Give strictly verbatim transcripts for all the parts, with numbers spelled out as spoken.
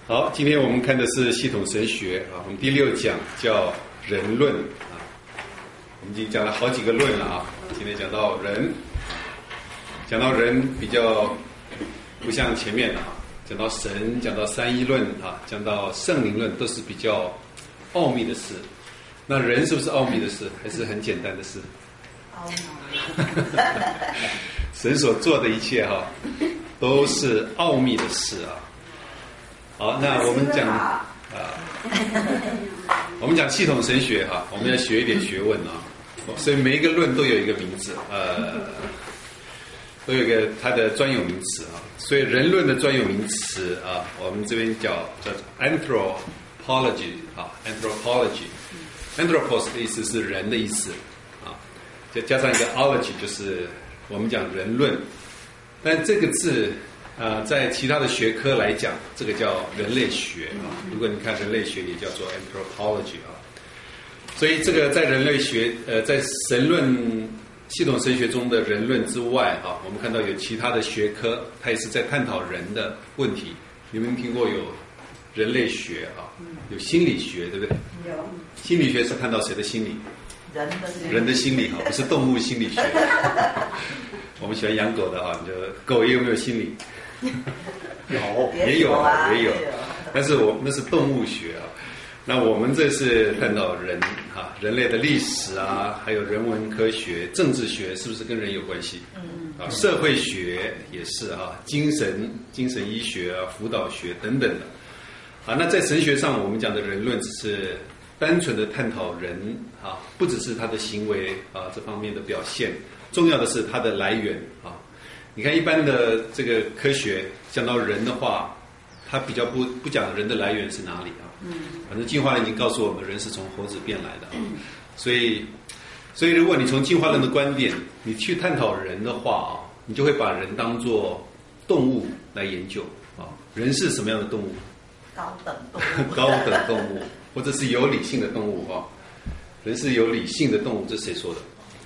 好，今天我们看的是系统神学啊，我们第六讲叫人论啊。我们已经讲了好几个论了啊，今天讲到人，讲到人比较不像前面的啊，讲到神，讲到三一论啊，讲到圣灵论，都是比较奥秘的事。那人是不是奥秘的事，还是很简单的事？ 奥秘。 神所做的一切哈、啊，都是奥秘的事啊。好，那我们讲啊，我们讲系统神学哈、啊，我们要学一点学问啊，所以每一个论都有一个名字，呃，都有一个它的专有名词啊。所以人论的专有名词啊，我们这边叫叫 anthropology 啊 ，anthropology。anthropos 的意思是人的意思啊，再加上一个 ology 就是我们讲人论，但这个字。呃，在其他的学科来讲，这个叫人类学啊。如果你看人类学，也叫做 anthropology 啊。所以这个在人类学，呃，在神论系统神学中的人论之外啊，我们看到有其他的学科，它也是在探讨人的问题。你们听过有人类学啊，有心理学，对不对？ 有。 心理学是看到谁的心理？ 人的心理。 人的心理哈，不是动物心理学。我们喜欢养狗的哈，你就狗也有没有心理？有，也有啊，也有，但是我那是动物学啊。那我们这是探讨人哈，人类的历史啊，还有人文科学、政治学，是不是跟人有关系？嗯啊，社会学也是啊，精神、精神医学啊、辅导学等等的。啊，那在神学上，我们讲的人论只是单纯的探讨人啊，不只是他的行为啊这方面的表现，重要的是他的来源啊。你看一般的这个科学讲到人的话，它比较不不讲人的来源是哪里啊？嗯，反正进化论已经告诉我们，人是从猴子变来的啊。嗯、所以，所以如果你从进化论的观点，你去探讨人的话啊，你就会把人当作动物来研究啊。人是什么样的动物？ 高等动物。 高等动物，或者是有理性的动物啊。人是有理性的动物，这是谁说的？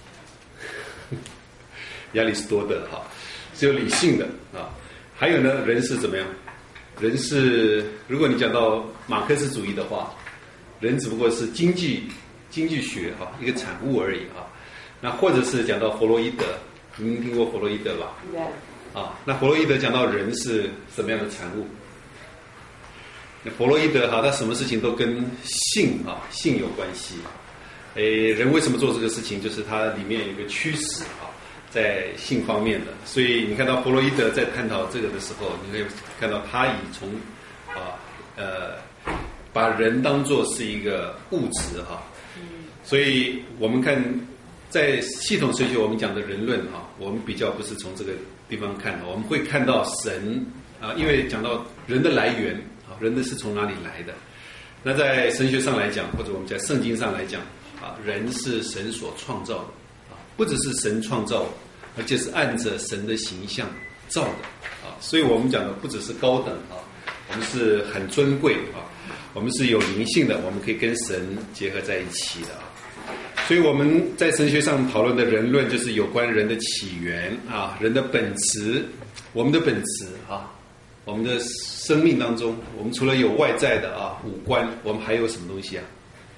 亚里士多德哈。是有理性的啊，还有呢，人是怎么样？人是，如果你讲到马克思主义的话，人只不过是经济经济学哈、啊、一个产物而已啊。那或者是讲到弗洛伊德，你们听过弗洛伊德吧？啊，那弗洛伊德讲到人是什么样的产物？那弗洛伊德哈、啊，他什么事情都跟性啊性有关系。诶，人为什么做这个事情？就是它里面有一个驱使啊。在性方面的，所以你看到弗洛伊德在探讨这个的时候，你会看到他以从啊呃把人当作是一个物质哈、啊，所以我们看在系统神学我们讲的人论哈、啊，我们比较不是从这个地方看的，我们会看到神啊，因为讲到人的来源啊，人的是从哪里来的？那在神学上来讲，或者我们在圣经上来讲啊，人是神所创造的。不只是神创造，而且是按着神的形象造的啊，所以我们讲的不只是高等啊，我们是很尊贵啊，我们是有灵性的，我们可以跟神结合在一起的啊。所以我们在神学上讨论的人论，就是有关人的起源啊，人的本质，我们的本质啊，我们的生命当中，我们除了有外在的啊五官，我们还有什么东西啊？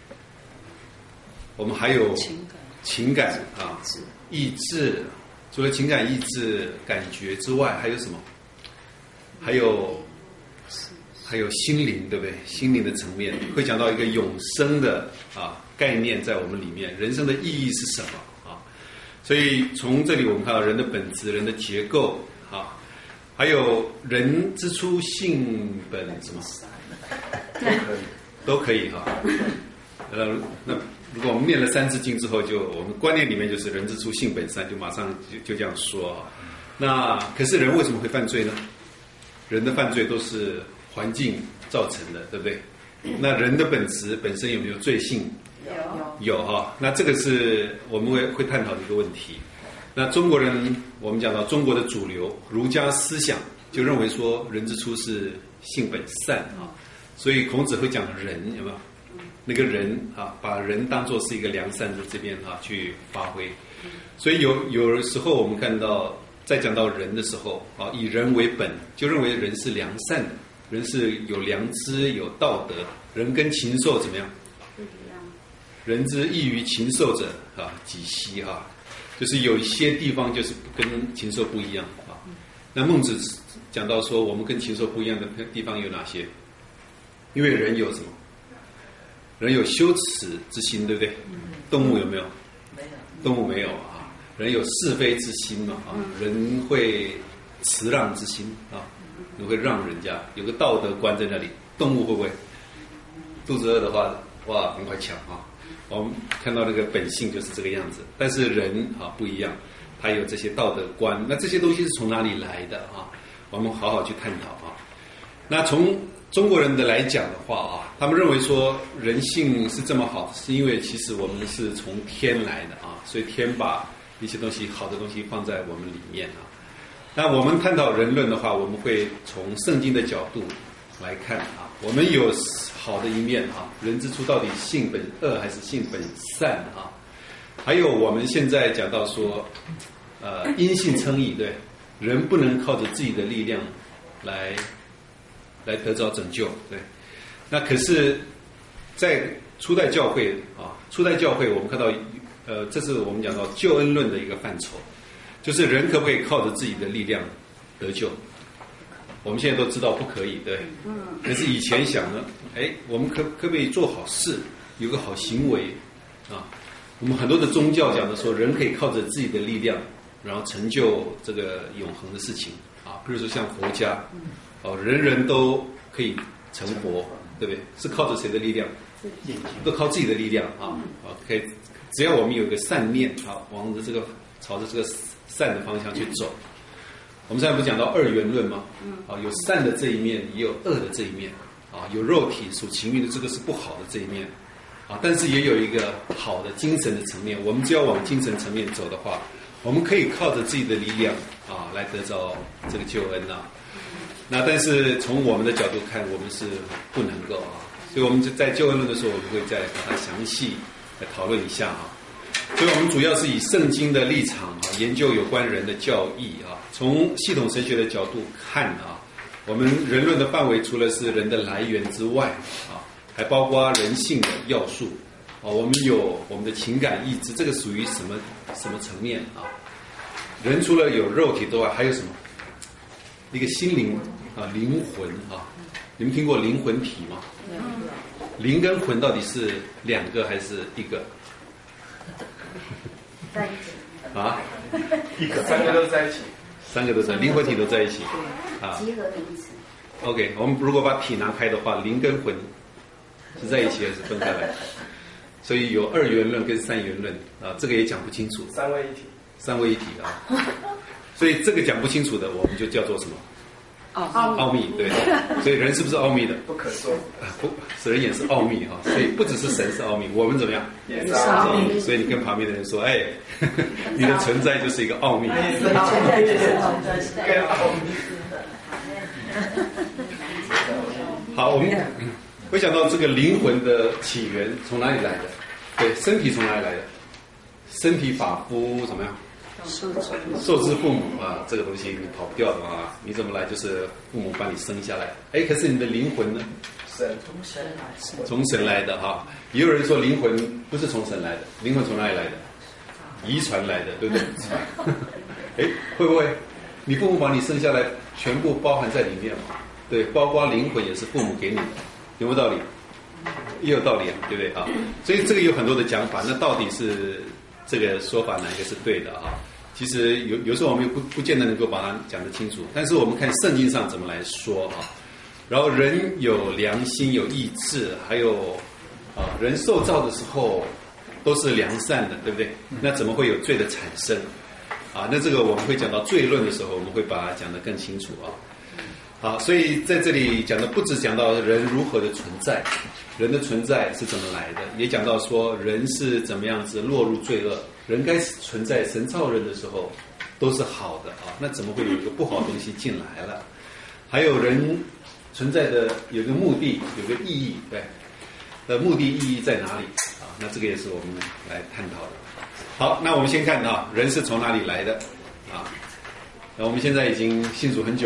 我们还有情感。情感啊，意志，除了情感、意志、感觉之外，还有什么？还有，还有心灵，对不对？心灵的层面会讲到一个永生的啊概念在我们里面，人生的意义是什么啊？所以从这里我们看到人的本质、人的结构啊，还有人之初性本什么？都可以，都可以哈。呃，那。如果我们念了三字经之后，就我们观念里面就是人之初性本善，就马上就就这样说啊。那可是人为什么会犯罪呢？人的犯罪都是环境造成的，对不对？那人的本质本身有没有罪性？ 有有哈。那这个是我们会会探讨的一个问题。那中国人，我们讲到中国的主流儒家思想就认为说人之初是性本善啊，所以孔子会讲人有没有？那个人啊，把人当作是一个良善的这边啊去发挥，所以有有的时候我们看到，在讲到人的时候啊，以人为本，就认为人是良善的人是有良知、有道德，人跟禽兽怎么样？ 不一样。 人之异于禽兽者啊，几希哈，就是有一些地方就是跟禽兽不一样啊。那孟子讲到说，我们跟禽兽不一样的地方有哪些？因为人有什么？人有羞耻之心，对不对？动物有没有？ 没有。 动物没有啊。人有是非之心嘛啊，人会辞让之心啊，人会让人家，有个道德观在那里。动物会不会？肚子饿的话，哇，赶快抢啊！我们看到那个本性就是这个样子，但是人啊不一样，他有这些道德观。那这些东西是从哪里来的啊？我们好好去探讨啊。那从中国人的来讲的话啊，他们认为说人性是这么好，是因为其实我们是从天来的啊，所以天把一些东西好的东西放在我们里面啊。那我们探讨人论的话，我们会从圣经的角度来看啊，我们有好的一面啊，人之初到底性本恶还是性本善啊？还有我们现在讲到说，呃，因信称义，对，人不能靠着自己的力量来来得着拯救，对。那可是，在初代教会啊，初代教会我们看到，呃，这是我们讲到救恩论的一个范畴，就是人可不可以靠着自己的力量得救？我们现在都知道不可以，对。可是以前想呢，哎，我们可可不可以做好事，有个好行为啊？我们很多的宗教讲的说，人可以靠着自己的力量，然后成就这个永恒的事情啊。比如说像佛家，哦，人人都可以成佛，对不对？是靠着谁的力量？都靠自己的力量啊。OK，只要我们有一个善念啊，往着这个朝着这个善的方向去走。我们现在不讲到二元论吗？啊，有善的这一面，也有恶的这一面。啊，有肉体属情欲的，这个是不好的这一面。啊，但是也有一个好的精神的层面。我们只要往精神层面走的话，我们可以靠着自己的力量啊，来得着这个救恩啊。那但是从我们的角度看，我们是不能够啊。所以我们在救恩论的时候，我们会再把它详细来讨论一下啊。所以我们主要是以圣经的立场啊，研究有关人的教义啊。从系统神学的角度看啊，我们人论的范围除了是人的来源之外啊，还包括人性的要素啊。我们有我们的情感意志，这个属于什么什么层面啊？人除了有肉体之外，还有什么？一个心灵啊，灵魂啊。你们听过灵魂体吗？灵跟魂到底是两个还是一个？ 在一起啊， 一个三个都在一起， 三个都在，灵魂体都在一起啊。 集合名词。 OK， 我们如果把体拿开的话，灵跟魂是在一起还是分开来？所以有二元论跟三元论啊，这个也讲不清楚。 三位一体， 三位一体啊。所以这个讲不清楚的，我们就叫做什么？ 奥奥秘，对。所以人是不是奥秘的？ 不可说。 不，人也是奥秘哈。所以不只是神是奥秘，我们怎么样？ 也是奥秘。 所以你跟旁边的人说，哎，你的存在就是一个奥秘。 也是奥秘，更奥秘。 好，我们会讲到这个灵魂的起源从哪里来的？对，身体从哪里来的？身体发肤怎么样？受之父母啊，这个东西你跑不掉的啊！你怎么来？就是父母把你生下来。哎，可是你的灵魂呢？ 神从神来， 从神来的哈。也有人说灵魂不是从神来的，灵魂从哪里来的？遗传来的，对不对？哎，会不会？你父母把你生下来，全部包含在里面嘛？对，包括灵魂也是父母给你的，有没有道理？也有道理啊，对不对啊？所以这个有很多的讲法，那到底是这个说法哪一个是对的啊？其实有有时候我们不不见得能够把它讲得清楚，但是我们看圣经上怎么来说啊。然后人有良心、有意志，还有啊，人受造的时候都是良善的，对不对？那怎么会有罪的产生啊？那这个我们会讲到罪论的时候，我们会把它讲得更清楚啊。好，所以在这里讲的不只讲到人如何的存在，人的存在是怎么来的，也讲到说人是怎么样子落入罪恶。人该存在，神造人的时候都是好的啊，那怎么会有一个不好的东西进来了？还有人存在的有个目的，有个意义，对，的目的意义在哪里啊？那这个也是我们来探讨的。好，那我们先看啊，人是从哪里来的啊？那我们现在已经信主很久了。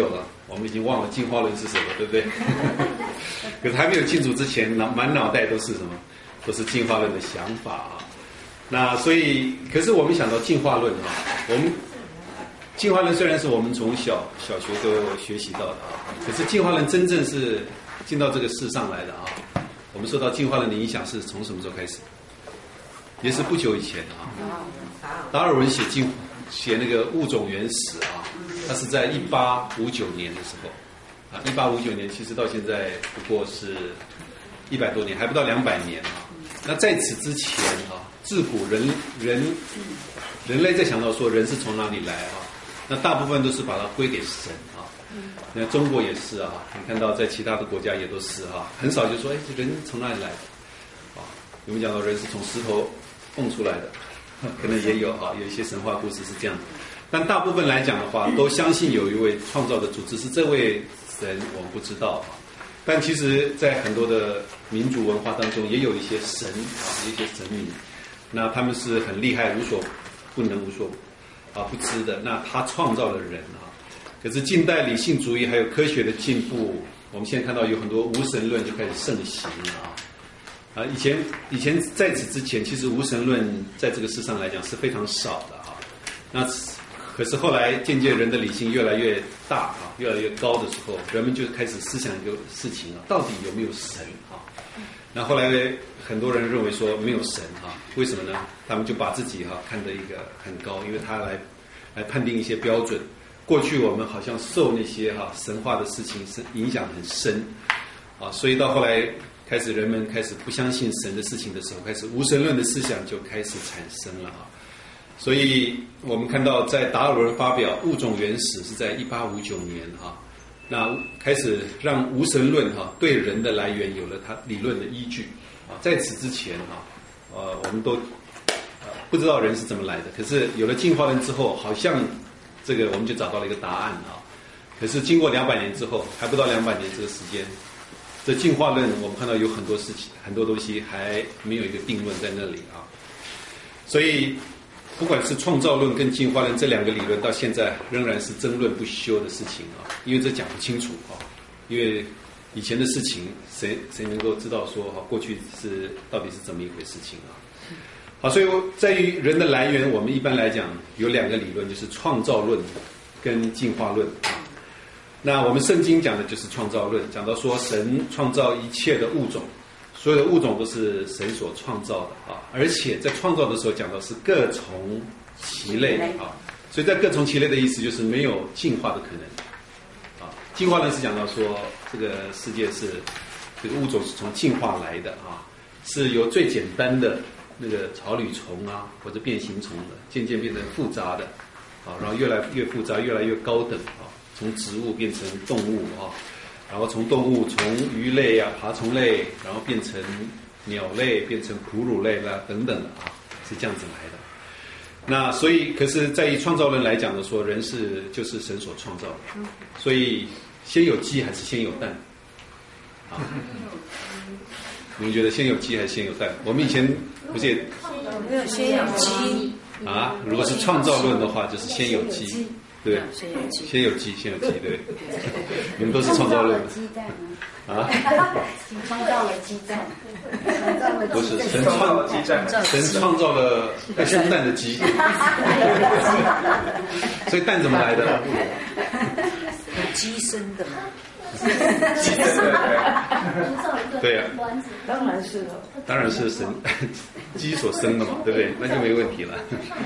我们已经忘了进化论是什么，对不对？可是还没有清楚之前，脑满脑袋都是什么？都是进化论的想法啊。那所以，可是我们想到进化论啊，我们进化论虽然是我们从小小学都学习到的啊，可是进化论真正是进到这个世上来的啊。我们受到进化论的影响是从什么时候开始？也是不久以前啊。达尔文写进写那个物种原始啊，他是在一八五九年的时候啊，一八五九年其实到现在不过是一百多年，还不到两百年啊。那在此之前啊，自古人人人类在想到说人是从哪里来啊，那大部分都是把它归给神啊。那中国也是啊，你看到在其他的国家也都是啊，很少就说哎，这人从哪里来的啊？我们讲到人是从石头蹦出来的。可能也有啊，有一些神话故事是这样的，但大部分来讲的话，都相信有一位创造的主，只是这位神我们不知道啊。但其实，在很多的民族文化当中，也有一些神啊，一些神明，那他们是很厉害，无所不能、无所啊不知的。那他创造了人啊，可是近代理性主义还有科学的进步，我们现在看到有很多无神论就开始盛行了啊。啊，以前以前在此之前，其实无神论在这个世上来讲是非常少的啊。那可是后来渐渐人的理性越来越大啊，越来越高的时候，人们就开始思想一个事情啊，到底有没有神啊？那后来很多人认为说没有神啊，为什么呢？他们就把自己哈、啊、看得一个很高，因为他来来判定一些标准。过去我们好像受那些哈、啊、神话的事情是影响很深啊，所以到后来。开始人们开始不相信神的事情的时候，开始无神论的思想就开始产生了啊。所以我们看到在达尔文发表《物种原始》是在一八五九年啊，那开始让无神论哈、啊、对人的来源有了它理论的依据啊。在此之前啊，呃，我们都呃不知道人是怎么来的，可是有了进化论之后，好像这个我们就找到了一个答案啊。可是经过两百年之后，还不到两百年这个时间。这进化论，我们看到有很多事情、很多东西还没有一个定论在那里啊。所以，不管是创造论跟进化论这两个理论，到现在仍然是争论不休的事情啊。因为这讲不清楚啊，因为以前的事情，谁谁能够知道说哈，过去是到底是怎么一回事情啊？好，所以在于人的来源，我们一般来讲有两个理论，就是创造论跟进化论啊。那我们圣经讲的就是创造论，讲到说神创造一切的物种，所有的物种都是神所创造的啊，而且在创造的时候讲到是各从其类啊，所以在各从其类的意思就是没有进化的可能啊。进化论是讲到说这个世界是这个物种是从进化来的啊，是由最简单的那个草履虫啊或者变形虫的，渐渐变成复杂的啊，然后越来越复杂，越来越高等啊。从植物变成动物啊，然后从动物从鱼类啊、爬虫类，然后变成鸟类，变成哺乳类啦等等的啊，是这样子来的。那所以，可是在于创造论来讲的说，人是就是神所创造的，所以先有鸡还是先有蛋？啊，你们觉得先有鸡还是先有蛋？我们以前不是也没有先有鸡啊？如果是创造论的话，就是先有鸡。对， 先有鸡， 先有鸡，先有鸡，对。你们都是创造论鸡蛋啊？ 创造了鸡蛋， 不是神创了鸡蛋，神创造了爱生蛋的鸡，所以蛋怎么来的？ 有鸡生的嘛？ 鸡生的，对呀， 当然是了， 当然是神鸡所生的嘛，对不对？那就没问题了。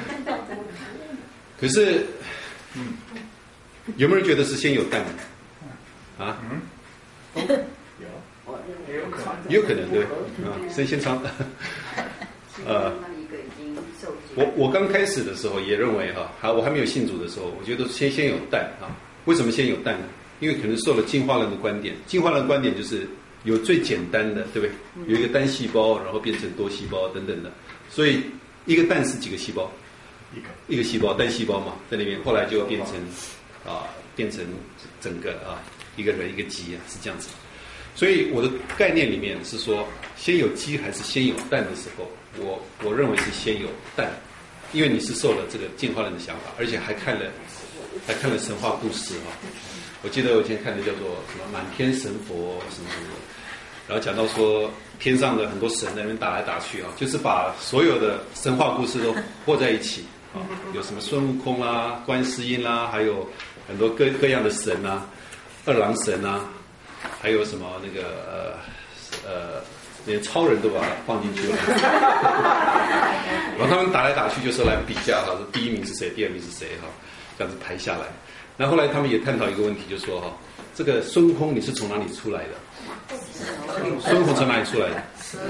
可是。嗯，有没有人觉得是先有蛋的？啊？ 嗯，有，也有可能， 也有可能对，啊，神仙创，呃，我我刚开始的时候也认为哈，还我还没有信主的时候，我觉得先先有蛋啊。为什么先有蛋呢？因为可能受了进化论的观点，进化论的观点就是有最简单的，对不对？有一个单细胞，然后变成多细胞等等的，所以一个蛋是几个细胞？一个一个细胞，单细胞嘛，在那边，后来就变成啊，变成整个啊一个人一个鸡啊，是这样子。所以我的概念里面是说，先有鸡还是先有蛋的时候，我我认为是先有蛋，因为你是受了这个进化论的想法，而且还看了还看了神话故事啊。 我记得我以前看的叫做什么满天神佛什么什么的，然后讲到说天上的很多神在那边打来打去啊，就是把所有的神话故事都和在一起啊，有什么孙悟空啦、观世音啦，还有很多各各样的神啊，二郎神啊，还有什么那个呃呃。连超人都把它放进去了，然后他们打来打去就是来比价哈，第一名是谁，第二名是谁哈，这样子排下来。那后来他们也探讨一个问题，就说哈，这个孙悟空你是从哪里出来的？孙悟空从哪里出来的？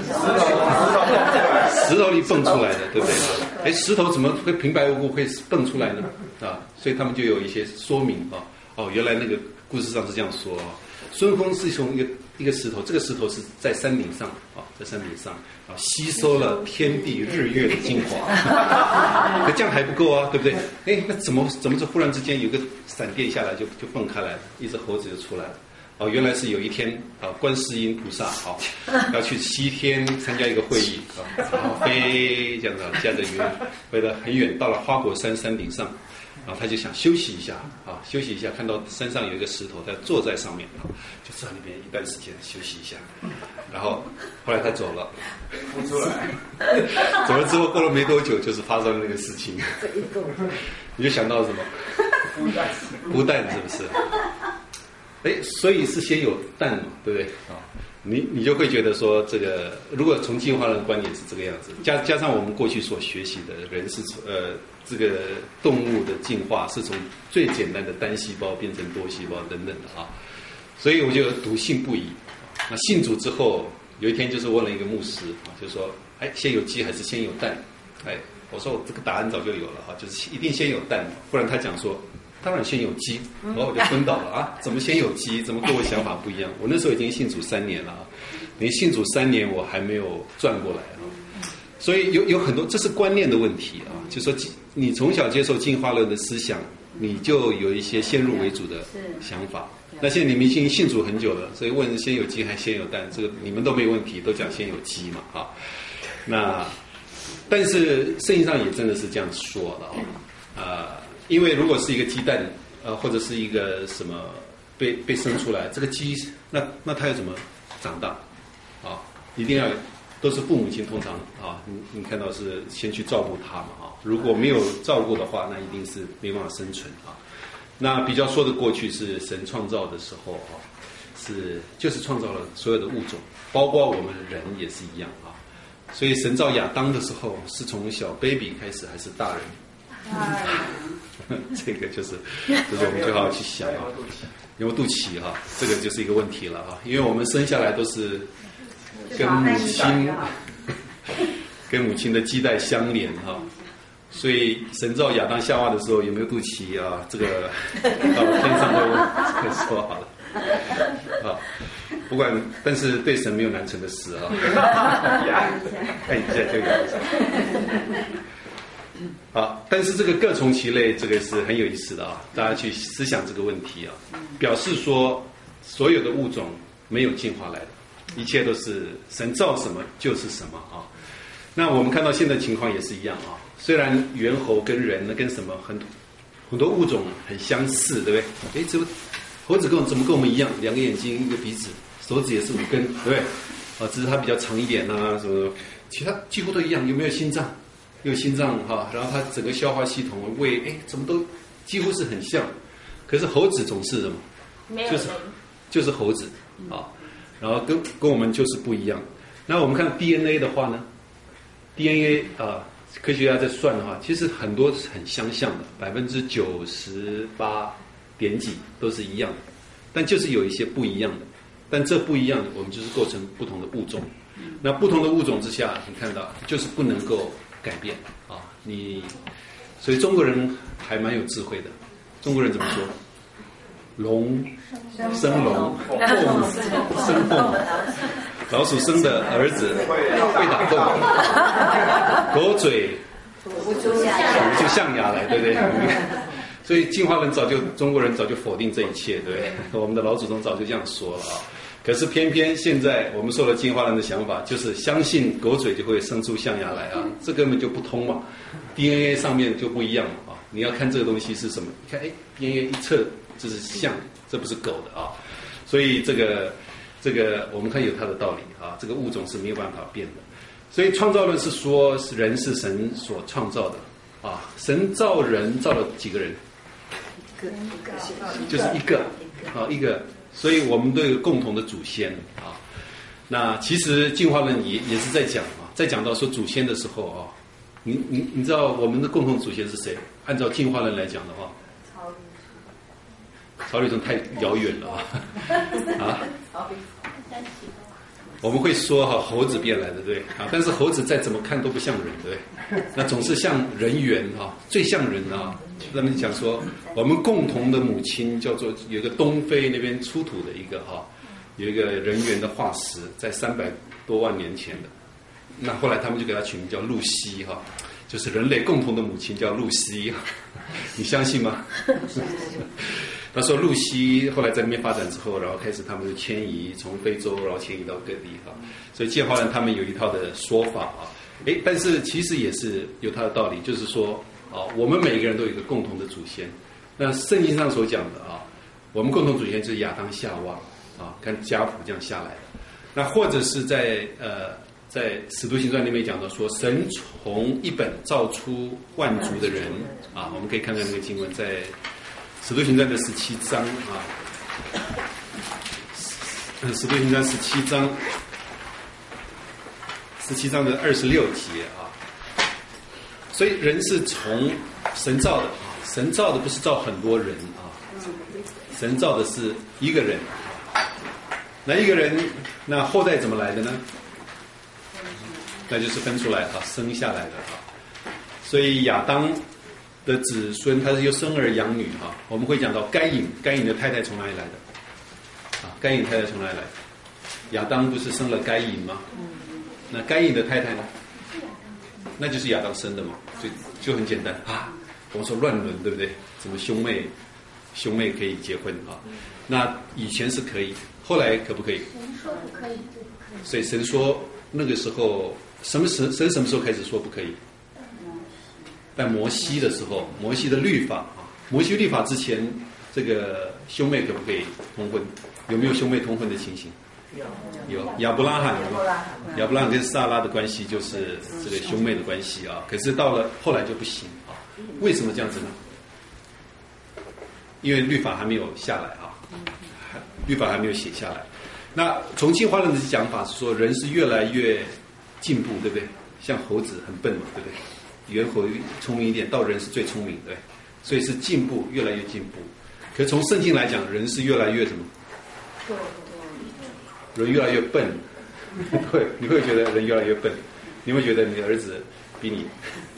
石头里蹦出来的，对不对？哎，石头怎么会平白无故会蹦出来呢？啊，所以他们就有一些说明啊。哦，原来那个故事上是这样说啊，孙悟空是从一个。一个石头，这个石头是在山顶上啊，在山顶上啊，吸收了天地日月的精华。可这样还不够啊，对不对？哎，那怎么怎么就忽然之间有个闪电下来就就蹦开来了，一只猴子就出来了。哦，原来是有一天啊，观世音菩萨啊要去西天参加一个会议啊，然后飞这样子驾着云飞得很远，到了花果山山顶上。然后他就想休息一下啊，休息一下，看到山上有一个石头，他坐在上面啊，就在那边一段时间休息一下。然后后来他走了， 不出来， 走了之后过了没多久，就是发生了那个事情。你就想到什么？孵蛋是不是？哎，所以是先有蛋嘛，对不对啊？你你就会觉得说，这个如果从进化论的观点是这个样子，加加上我们过去所学习的人是呃这个动物的进化是从最简单的单细胞变成多细胞等等的啊，所以我就笃信不疑。那信主之后，有一天就是问了一个牧师啊，就说，哎，先有鸡还是先有蛋？哎，我说我这个答案早就有了哈，就是一定先有蛋，不然他讲说。当然先有鸡，然后我就昏倒了啊！怎么先有鸡？怎么跟我想法不一样？我那时候已经信主三年了啊，你信主三年我还没有转过来啊，所以有有很多这是观念的问题啊，就说你从小接受进化论的思想，你就有一些先入为主的想法。那现在你们已经信主很久了，所以问先有鸡还先有蛋，这个你们都没有问题，都讲先有鸡嘛啊。那但是圣经上也真的是这样说的啊，呃。因为如果是一个鸡蛋，呃，或者是一个什么被被生出来，这个鸡，那那它要怎么长大？啊，一定要都是父母亲通常啊，你你看到是先去照顾它嘛啊，如果没有照顾的话，那一定是没办法生存啊。那比较说的过去是神创造的时候啊，是就是创造了所有的物种，包括我们人也是一样啊。所以神造亚当的时候，是从小 baby 开始还是大人？这个就是，就是我们就好好去想啊，有没有肚脐哈，这个就是一个问题了啊，因为我们生下来都是跟母亲跟母亲的脐带相连哈，所以神造亚当夏娃的时候有没有肚脐啊？这个到天上都说好了啊，不管，但是对神没有难成的事啊，看一下就有。好，但是这个各从其类，这个是很有意思的啊，大家去思想这个问题啊，表示说所有的物种没有进化来的，一切都是神造什么就是什么啊。那我们看到现在情况也是一样啊，虽然猿猴跟人呢跟什么很很多物种很相似，对不对？哎，这猴子跟怎么跟我们一样，两个眼睛一个鼻子，手指也是五根，对不对？啊，只是它比较长一点啊，什么，其他几乎都一样。有没有心脏？有心脏哈，然后它整个消化系统、胃，哎，怎么都几乎是很像。可是猴子总是什么？就是就是猴子啊，然后跟跟我们就是不一样。那我们看 D N A 的话呢 ，D N A 啊，科学家在算的话，其实很多是很相像的，百分之九十八点几都是一样的，但就是有一些不一样的。但这不一样的，我们就是构成不同的物种。那不同的物种之下，你看到就是不能够改变啊！你所以中国人还蛮有智慧的。中国人怎么说？龙生龙，凤生凤，老鼠生的儿子会打洞，狗嘴吐出象牙来，对不对？所以进化论早就中国人早就否定这一切，对不对？我们的老祖宗早就这样说了啊。可是偏偏现在我们受了进化论的想法，就是相信狗嘴就会生出象牙来啊，这根本就不通嘛。D N A 上面就不一样嘛啊，你要看这个东西是什么？你看，哎 ，D N A 一测这是象，这不是狗的啊。所以这个这个我们看有它的道理啊，这个物种是没有办法变的。所以创造论是说人是神所创造的啊，神造人造了几个人？ 一个一个就是一个啊一个，所以我们都有共同的祖先啊。那其实进化论也也是在讲啊，在讲到说祖先的时候啊，你你你知道我们的共同祖先是谁？按照进化论来讲的话，曹吕松太遥远了啊啊！我们会说哈、啊，猴子变来的，对啊，但是猴子再怎么看都不像人，对，那总是像人猿啊，最像人啊。他们讲说，我们共同的母亲叫做有一个东非那边出土的一个哈、啊，有一个人猿的化石，在三百多万年前的。那后来他们就给它取名叫露西哈、啊，就是人类共同的母亲叫露西，你相信吗？他说露西后来在那边发展之后，然后开始他们就迁移，从非洲然后迁移到各地哈，所以进化论他们有一套的说法啊，诶，但是其实也是有它的道理，就是说啊，我们每一个人都有一个共同的祖先。那圣经上所讲的啊，我们共同祖先就是亚当夏娃啊，看家谱这样下来的。那或者是在呃在使徒行传里面讲到说，神从一本造出万族的人啊，我们可以看看那个经文在使徒行传的十七章啊，使徒行传十七章，十七章的二十六节啊。所以人是从神造的啊，神造的不是造很多人啊，神造的是一个人。那一个人，那后代怎么来的呢？那就是分出来啊，生下来的啊。所以亚当的子孙，他是又生儿养女哈。我们会讲到该隐，该隐的太太从哪里来的？啊，该隐太太从哪里来？亚当不是生了该隐吗？那该隐的太太呢？那就是亚当生的嘛，就就很简单啊。我们说乱伦对不对？怎么兄妹兄妹可以结婚啊？那以前是可以，后来可不可以？ 神说不可以就不可以。 所以神说那个时候什么时神什么时候开始说不可以？在摩西的时候，摩西的律法啊，摩西律法之前，这个兄妹可不可以通婚？有没有兄妹通婚的情形？有，亚伯拉罕，亚伯拉罕跟撒拉的关系就是这个兄妹的关系啊。可是到了后来就不行啊，为什么这样子呢？因为律法还没有下来啊，律法还没有写下来。那从进化论的讲法是说，人是越来越进步，对不对？像猴子很笨嘛，对不对？猿猴聪明一点，到人是最聪明的，对，所以是进步，越来越进步。可是从圣经来讲，人是越来越什么？人越来越笨，对，你会觉得人越来越笨，你会觉得你的儿子比你，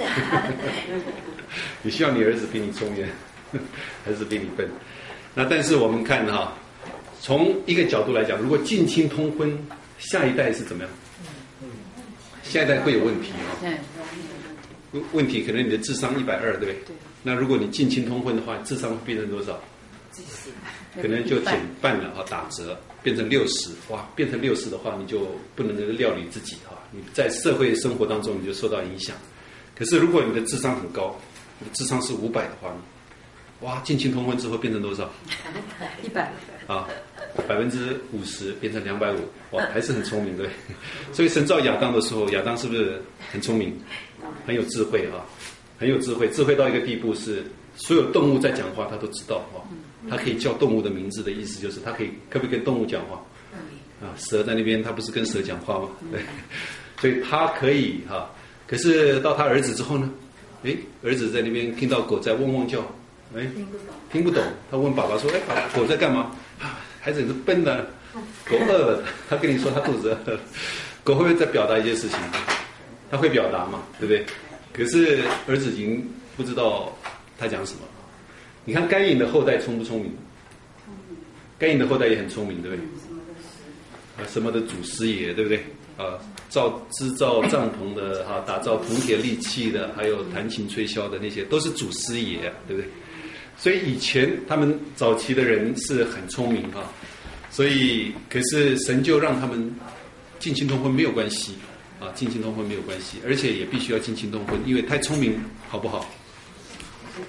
你希望你儿子比你聪明，还是比你笨？那但是我们看哈，从一个角度来讲，如果近亲通婚，下一代是怎么样？下一代会有问题啊。问题可能你的智商一百二，对不对？对。那如果你近亲通婚的话，智商会变成多少？可能就减半了啊，打折变成六十。哇，变成六十的话，你就不能料理自己哈。你在社会生活当中你就受到影响。可是如果你的智商很高，你的智商是五百的话呢，哇，近亲通婚之后变成多少？ 一百。 啊，百分之五十变成两百五，哇，还是很聪明，对。所以神造亚当的时候，亚当是不是很聪明？很有智慧啊，很有智慧，智慧到一个地步是所有动物在讲话他都知道啊，他可以叫动物的名字的意思就是他可以可不可以跟动物讲话？啊，蛇在那边他不是跟蛇讲话吗？对，所以他可以哈、啊。可是到他儿子之后呢？诶，儿子在那边听到狗在汪汪叫，诶，听不懂，他问爸爸说：“诶，狗在干嘛？”啊，孩子你是笨的，狗饿了，他跟你说他肚子饿了，狗会不会在表达一些事情？他会表达嘛，对不对？可是儿子已经不知道他讲什么。你看该隐的后代聪不聪明？该隐的后代也很聪明，对不对？啊，什么的祖师爷，对不对？啊，造制造帐篷的，哈、啊，打造铜铁利器的，还有弹琴吹箫的那些，都是祖师爷、啊，对不对？所以以前他们早期的人是很聪明哈、啊，所以可是神就让他们近亲通婚没有关系。啊，近亲通婚没有关系，而且也必须要近亲通婚，因为太聪明好不好？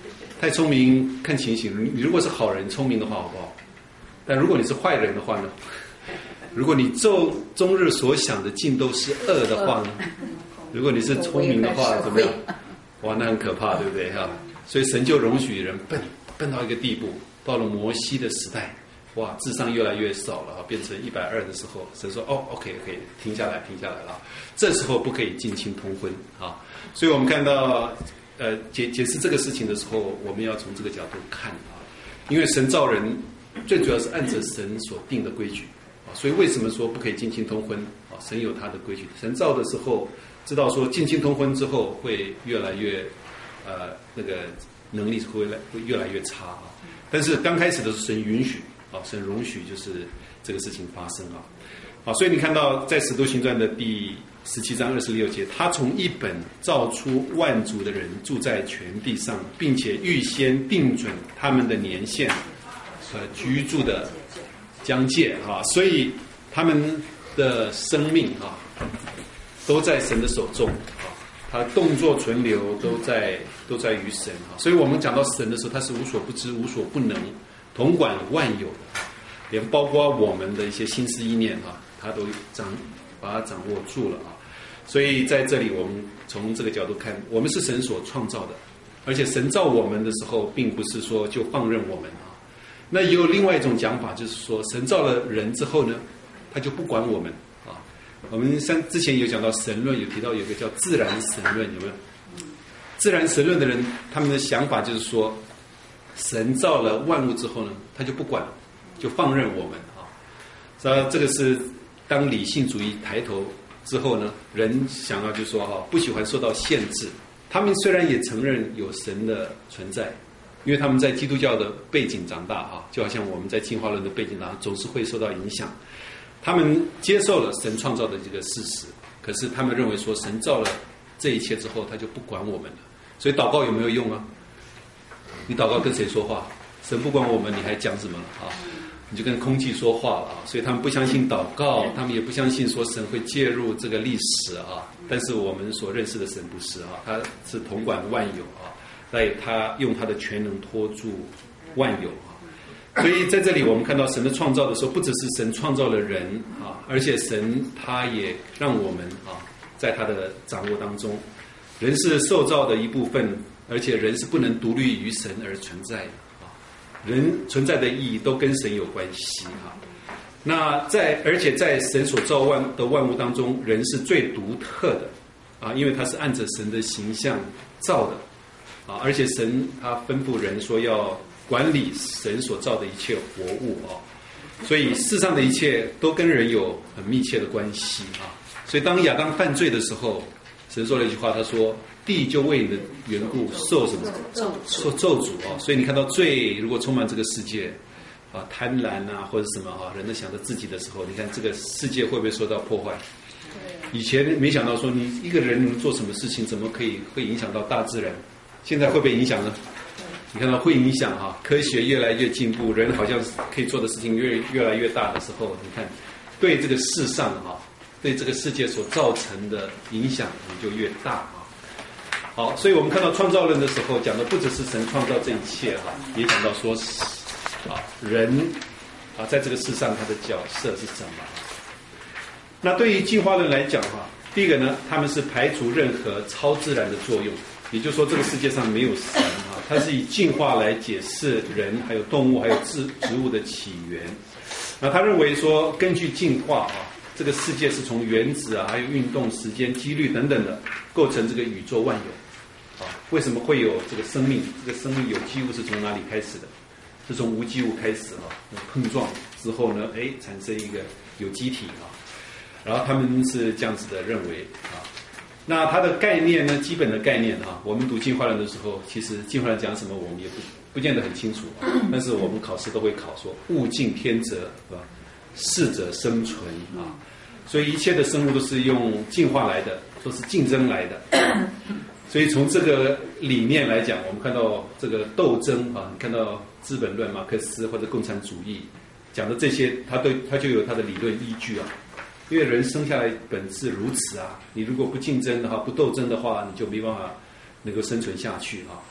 太聪明看情形。你如果是好人聪明的话，好不好？但如果你是坏人的话呢？如果你终终日所想的尽都是恶的话呢？如果你是聪明的话，怎么样？哇，那很可怕，对不对哈？所以神就容许人笨笨到一个地步，到了摩西的时代，哇，智商越来越少了，变成一百二的时候，神说哦 ，OK OK， 停下来，停下来了，这时候不可以近亲通婚啊。所以我们看到呃解解释这个事情的时候，我们要从这个角度看啊，因为神造人最主要是按着神所定的规矩啊，所以为什么说不可以近亲通婚啊？神有他的规矩，神造的时候知道说近亲通婚之后会越来越呃那个能力会会越来越差啊，但是刚开始的是神允许啊，神容许就是这个事情发生啊，啊，所以你看到在《使徒行传》的第十七章二十六节，他从一本造出万族的人住在全地上，并且预先定准他们的年限和居住的疆界啊，所以他们的生命啊都在神的手中啊，他动作存留都在都在于神啊，所以我们讲到神的时候，他是无所不知、无所不能、统管万有的，连包括我们的一些心思意念啊，他都掌把它掌握住了啊。所以在这里，我们从这个角度看，我们是神所创造的，而且神造我们的时候，并不是说就放任我们啊。那也有另外一种讲法，就是说神造了人之后呢，他就不管我们啊。我们像之前有讲到神论，有提到有一个叫自然神论，有没有？自然神论的人，他们的想法就是说，神造了万物之后呢，他就不管，就放任我们啊。那这个是当理性主义抬头之后呢，人想要就说哈，不喜欢受到限制。他们虽然也承认有神的存在，因为他们在基督教的背景长大啊，就好像我们在进化论的背景长大，总是会受到影响。他们接受了神创造的这个事实，可是他们认为说神造了这一切之后，他就不管我们了。所以祷告有没有用啊？你祷告跟谁说话？神不管我们，你还讲什么了啊？你就跟空气说话了啊！所以他们不相信祷告，他们也不相信说神会介入这个历史啊。但是我们所认识的神不是啊，他是统管万有啊，在他用他的全能托住万有啊。所以在这里我们看到神的创造的时候，不只是神创造了人啊，而且神他也让我们啊在他的掌握当中。人是受造的一部分，而且人是不能独立于神而存在的。人存在的意义都跟神有关系啊。那在而且在神所造万的万物当中，人是最独特的啊，因为他是按着神的形象造的啊，而且神他吩咐人说要管理神所造的一切活物啊，所以世上的一切都跟人有很密切的关系啊。所以当亚当犯罪的时候，神说了一句话，他说地就为你的缘故受什么受咒诅啊！所以你看到罪如果充满这个世界啊，贪婪啊或者什么啊，人都想着自己的时候，你看这个世界会不会受到破坏？以前没想到说你一个人能做什么事情，怎么可以会影响到大自然？现在会不会影响呢？你看到会影响哈、啊，科学越来越进步，人好像可以做的事情越越来越大的时候，你看对这个世上啊，对这个世界所造成的影响也就越大啊。好，所以我们看到创造论的时候，讲的不只是神创造这一切哈，也讲到说啊人啊在这个世上他的角色是什么。那对于进化论来讲哈，第一个呢，他们是排除任何超自然的作用，也就是说这个世界上没有神啊，它是以进化来解释人还有动物还有植植物的起源。那他认为说，根据进化啊，这个世界是从原子啊还有运动时间几率等等的构成这个宇宙万有。啊，为什么会有这个生命？这个生命有机物是从哪里开始的？是从无机物开始啊，碰撞之后呢，哎，产生一个有机体啊。然后他们是这样子的认为啊。那它的概念呢，基本的概念啊，我们读进化论的时候，其实进化论讲什么，我们也不不见得很清楚啊。但是我们考试都会考说，物竞天择，是吧？适者生存啊。所以一切的生物都是用进化来的，都是竞争来的。所以从这个理念来讲，我们看到这个斗争啊，你看到《资本论》马克思或者共产主义讲的这些，它对它就有它的理论依据啊。因为人生下来本质如此啊，你如果不竞争的话，不斗争的话，你就没办法能够生存下去啊。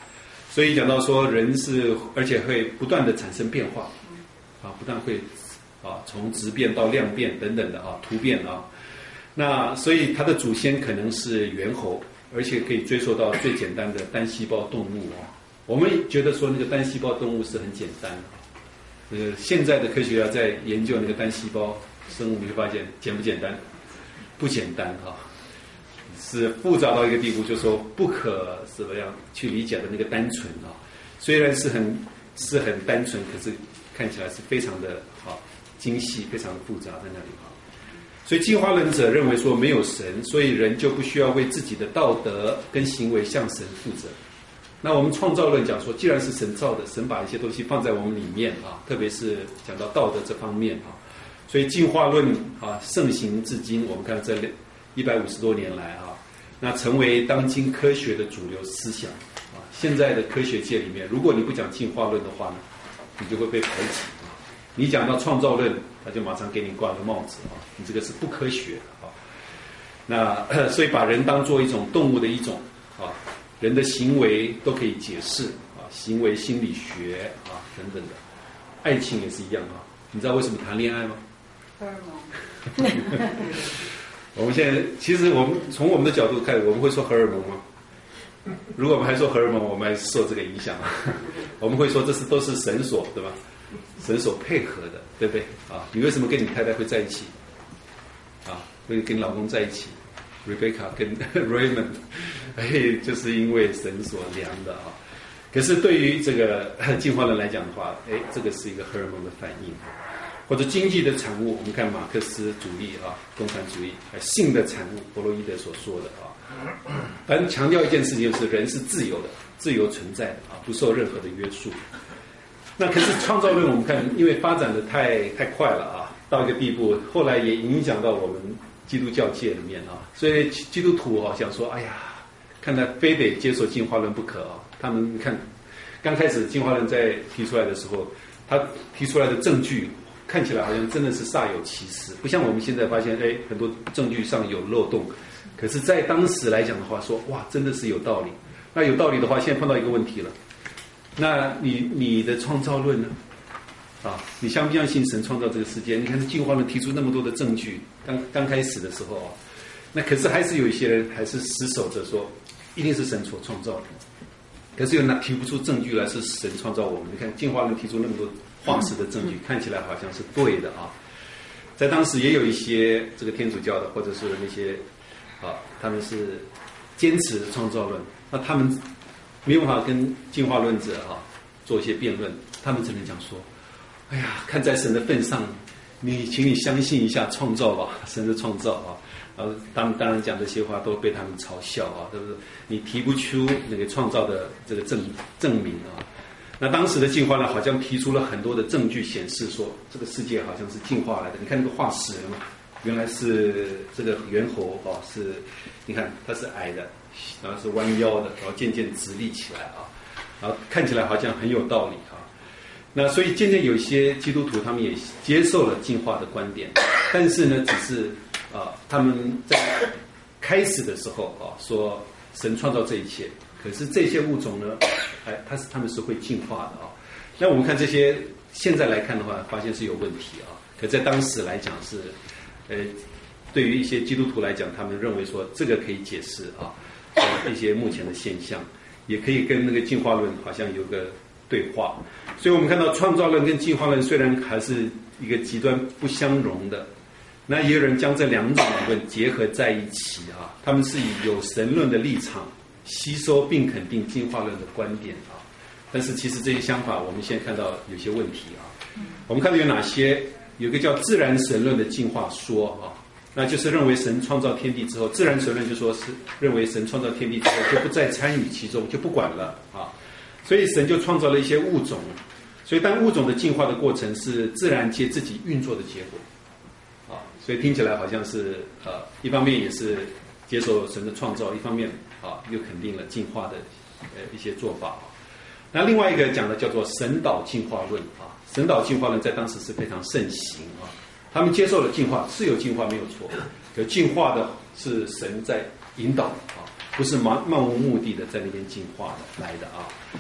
所以讲到说人是，而且会不断的产生变化，啊，不断会啊从质变到量变等等的啊突变啊。那所以它的祖先可能是猿猴，而且可以追溯到最简单的单细胞动物啊。我们觉得说那个单细胞动物是很简单的，呃，现在的科学家在研究那个单细胞生物，你会发现简不简单？不简单啊，是复杂到一个地步，就是说不可怎么样去理解的那个单纯啊。虽然是很是很单纯，可是看起来是非常的啊精细，非常的复杂在那里啊。所以进化论者认为说没有神，所以人就不需要为自己的道德跟行为向神负责。那我们创造论讲说，既然是神造的，神把一些东西放在我们里面啊，特别是讲到道德这方面啊，所以进化论啊盛行至今。我们看这一百五十多年来啊，那成为当今科学的主流思想啊。现在的科学界里面，如果你不讲进化论的话呢，你就会被排挤啊。你讲到创造论，他就马上给你挂个帽子啊，你这个是不科学的啊。那所以把人当作一种动物的一种啊，人的行为都可以解释啊，行为心理学啊等等的，爱情也是一样啊。你知道为什么谈恋爱吗？ 荷尔蒙。 我们现在其实我们从我们的角度看，我们会说荷尔蒙吗？如果我们还说荷尔蒙，我们还是受这个影响啊。我们会说这是都是神所，对吧？神所配合的，对不对啊？你为什么跟你太太会在一起啊？会跟你老公在一起 ？Rebecca 跟 Raymond， 哎，就是因为神所量的啊。可是对于这个进化论来讲的话，哎，这个是一个荷尔蒙的反应，或者经济的产物。我们看马克思主义啊，共产主义，还性的产物，弗洛伊德所说的啊。反正强调一件事情，就是人是自由的，自由存在的啊，不受任何的约束。那可是创造论，我们看，因为发展的太太快了啊，到一个地步，后来也影响到我们基督教界里面啊，所以基督徒啊想说，哎呀，看来非得接受进化论不可啊。他们你看，刚开始进化论在提出来的时候，他提出来的证据看起来好像真的是煞有其事，不像我们现在发现，哎，很多证据上有漏洞。可是，在当时来讲的话，说哇，真的是有道理。那有道理的话，现在碰到一个问题了。那你你的创造论呢？啊，你相不相信神创造这个世界？你看进化论提出那么多的证据，刚刚开始的时候啊，那可是还是有一些人还是死守着说，一定是神所创造的。可是又拿提不出证据来是神创造我们。你看进化论提出那么多化石的证据，看起来好像是对的啊。在当时也有一些这个天主教的，或者是那些啊，他们是坚持创造论，那他们没有办法跟进化论者啊做一些辩论，他们只能讲说，哎呀，看在神的份上，你请你相信一下创造吧，神的创造啊。然后他们当然讲这些话都被他们嘲笑啊，都是你提不出那个创造的这个证证明啊。那当时的进化论好像提出了很多的证据，显示说这个世界好像是进化来的。你看那个化石嘛，原来是这个猿猴啊，是你看它是矮的，然后是弯腰的，然后渐渐直立起来啊，然后看起来好像很有道理啊。那所以渐渐有一些基督徒他们也接受了进化的观点，但是呢，只是啊，他们在开始的时候啊，说神创造这一切，可是这些物种呢，哎，它是他们是会进化的啊。那我们看这些现在来看的话，发现是有问题啊。可在当时来讲是，呃，对于一些基督徒来讲，他们认为说这个可以解释啊，一些目前的现象，也可以跟那个进化论好像有个对话。所以我们看到创造论跟进化论虽然还是一个极端不相容的。那也有人将这两种理论结合在一起啊，他们是以有神论的立场吸收并肯定进化论的观点啊。但是其实这些想法，我们现在看到有些问题啊。我们看到有哪些？有一个叫自然神论的进化说啊，那就是认为神创造天地之后，自然神论就说是认为神创造天地之后就不再参与其中，就不管了啊。所以神就创造了一些物种，所以当物种的进化的过程是自然界自己运作的结果。所以听起来好像是呃，一方面也是接受神的创造，一方面啊又肯定了进化的呃一些做法啊。那另外一个讲的叫做神导进化论啊，神导进化论在当时是非常盛行啊。他们接受了进化，是有进化没有错，可进化的是神在引导啊，不是漫漫无目的的在那边进化的来的啊。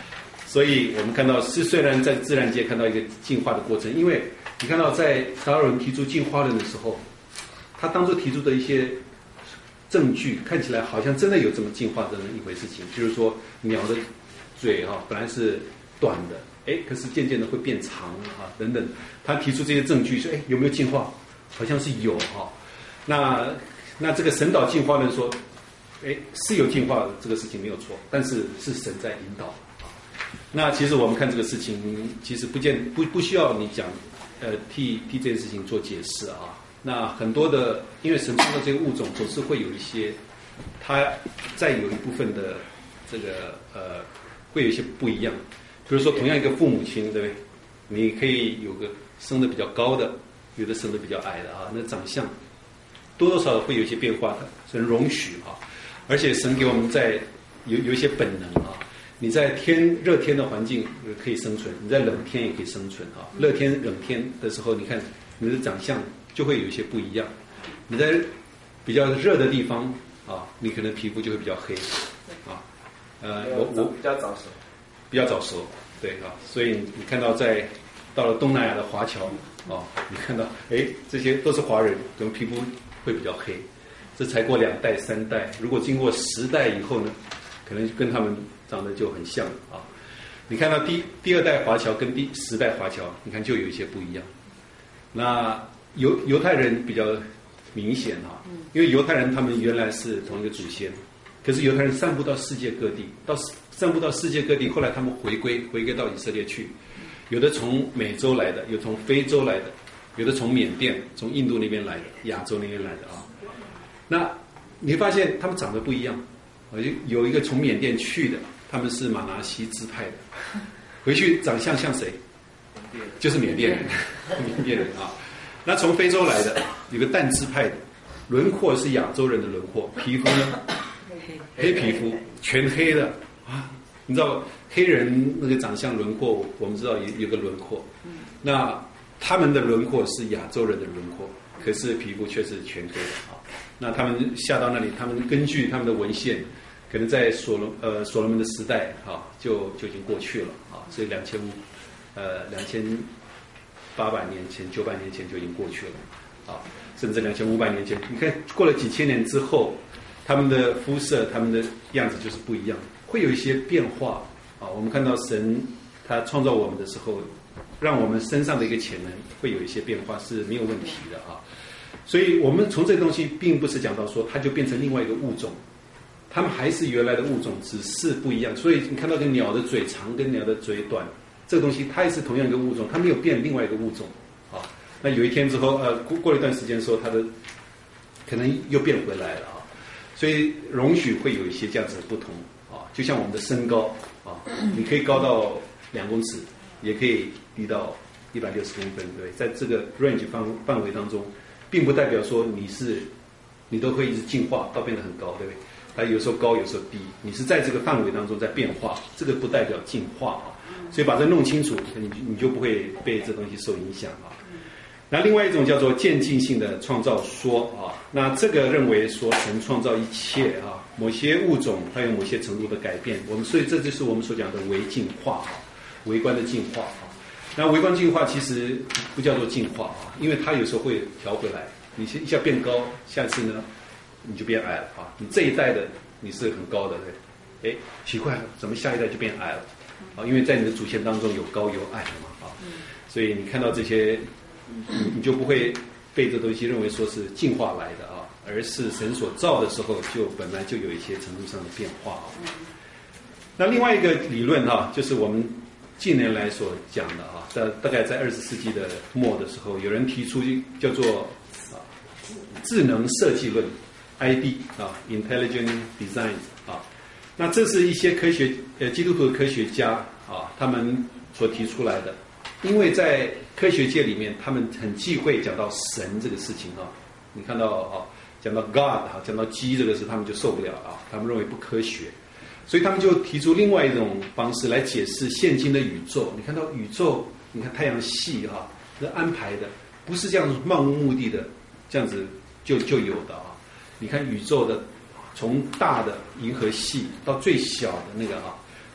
所以我们看到是虽然在自然界看到一个进化的过程，因为你看到在达尔文提出进化论的时候，他当初提出的一些证据看起来好像真的有这么进化的一回事情，就是说鸟的嘴哈、啊、本来是短的，哎，可是渐渐的会变长啊等等，他提出这些证据说，哎，有没有进化？好像是有哈、啊。那那这个神导进化论说，哎，是有进化的这个事情没有错，但是是神在引导啊。那其实我们看这个事情，其实不见不不需要你讲，呃，替替这件事情做解释啊。那很多的，因为神创造这个物种，总是会有一些，它再有一部分的这个呃，会有一些不一样。比如说，同样一个父母亲，对不对？你可以有个生的比较高的，有的生的比较矮的啊，那长相多多少少会有一些变化的，神容许啊。而且神给我们在有有一些本能啊，你在天热天的环境可以生存，你在冷天也可以生存啊。热天冷天的时候，你看你的长相就会有一些不一样。你在比较热的地方啊，你可能皮肤就会比较黑啊。呃，我我比较早熟， 比较早熟，对啊。所以你看到在到了东南亚的华侨啊，你看到哎这些都是华人，可能皮肤会比较黑。这才过两代三代，如果经过十代以后呢，可能跟他们长得就很像啊。你看到第第二代华侨跟第十代华侨，你看就有一些不一样。那犹犹太人比较明显啊，因为犹太人他们原来是同一个祖先，可是犹太人散布到世界各地，到散布到世界各地，后来他们回归回归到以色列去，有的从美洲来的，有从非洲来的，有的从缅甸、从印度那边来的，亚洲那边来的啊。那你会发现他们长得不一样，有一个从缅甸去的，他们是马拿西支派的，回去长相像谁？就是缅甸人，缅甸人啊。那从非洲来的有个但支派的，轮廓是亚洲人的轮廓，皮肤呢黑皮肤，全黑的啊。你知道黑人那个长相轮廓，我们知道有有个轮廓，那他们的轮廓是亚洲人的轮廓，可是皮肤却是全黑的啊。那他们下到那里，他们根据他们的文献，可能在所罗呃所罗门的时代啊，就就已经过去了啊，所以两千五呃两千八百年前、九百年前就已经过去了啊，甚至两千五百年前，你看过了几千年之后，他们的肤色、他们的样子就是不一样，会有一些变化啊。我们看到神他创造我们的时候，让我们身上的一个潜能会有一些变化是没有问题的啊。所以我们从这个东西并不是讲到说它就变成另外一个物种，它们还是原来的物种，只是不一样。所以你看到个鸟的嘴长跟鸟的嘴短，这个东西它也是同样一个物种，它没有变另外一个物种啊。那有一天之后，呃，过过了一段时间的时候，它的可能又变回来了啊。所以容许会有一些这样子的不同啊，就像我们的身高啊，你可以高到两公尺，也可以低到一百六十公分，对，在这个 range 范范围当中。并不代表说你是，你都可以一直进化到变得很高，对不对？它有时候高，有时候低，你是在这个范围当中在变化，这个不代表进化啊。所以把这弄清楚，你你就不会被这东西受影响啊。那另外一种叫做渐进性的创造说啊，那这个认为说神创造一切啊，某些物种它有某些程度的改变，我们所以这就是我们所讲的微进化啊，微观的进化啊。那微观进化其实不叫做进化啊，因为它有时候会调回来，你一下变高，下次呢你就变矮了啊。你这一代的你是很高的，对，哎，奇怪了，怎么下一代就变矮了？啊，因为在你的祖先当中有高有矮的嘛啊，所以你看到这些，你你就不会被这东西认为说是进化来的啊，而是神所造的时候就本来就有一些程度上的变化啊。那另外一个理论哈、啊，就是我们近年来所讲的啊，在大概在二十世纪的末的时候，有人提出叫做啊智能设计论 I D 啊 Intelligent Design 啊，那这是一些科学呃基督徒的科学家啊他们所提出来的，因为在科学界里面，他们很忌讳讲到神这个事情啊，你看到啊讲到 God 啊讲到鸡这个事，他们就受不了啊，他们认为不科学。所以他们就提出另外一种方式来解释现今的宇宙。你看到宇宙，你看太阳系哈、啊，是安排的，不是这样漫无目的的，这样子就就有的啊。你看宇宙的从大的银河系到最小的那个啊，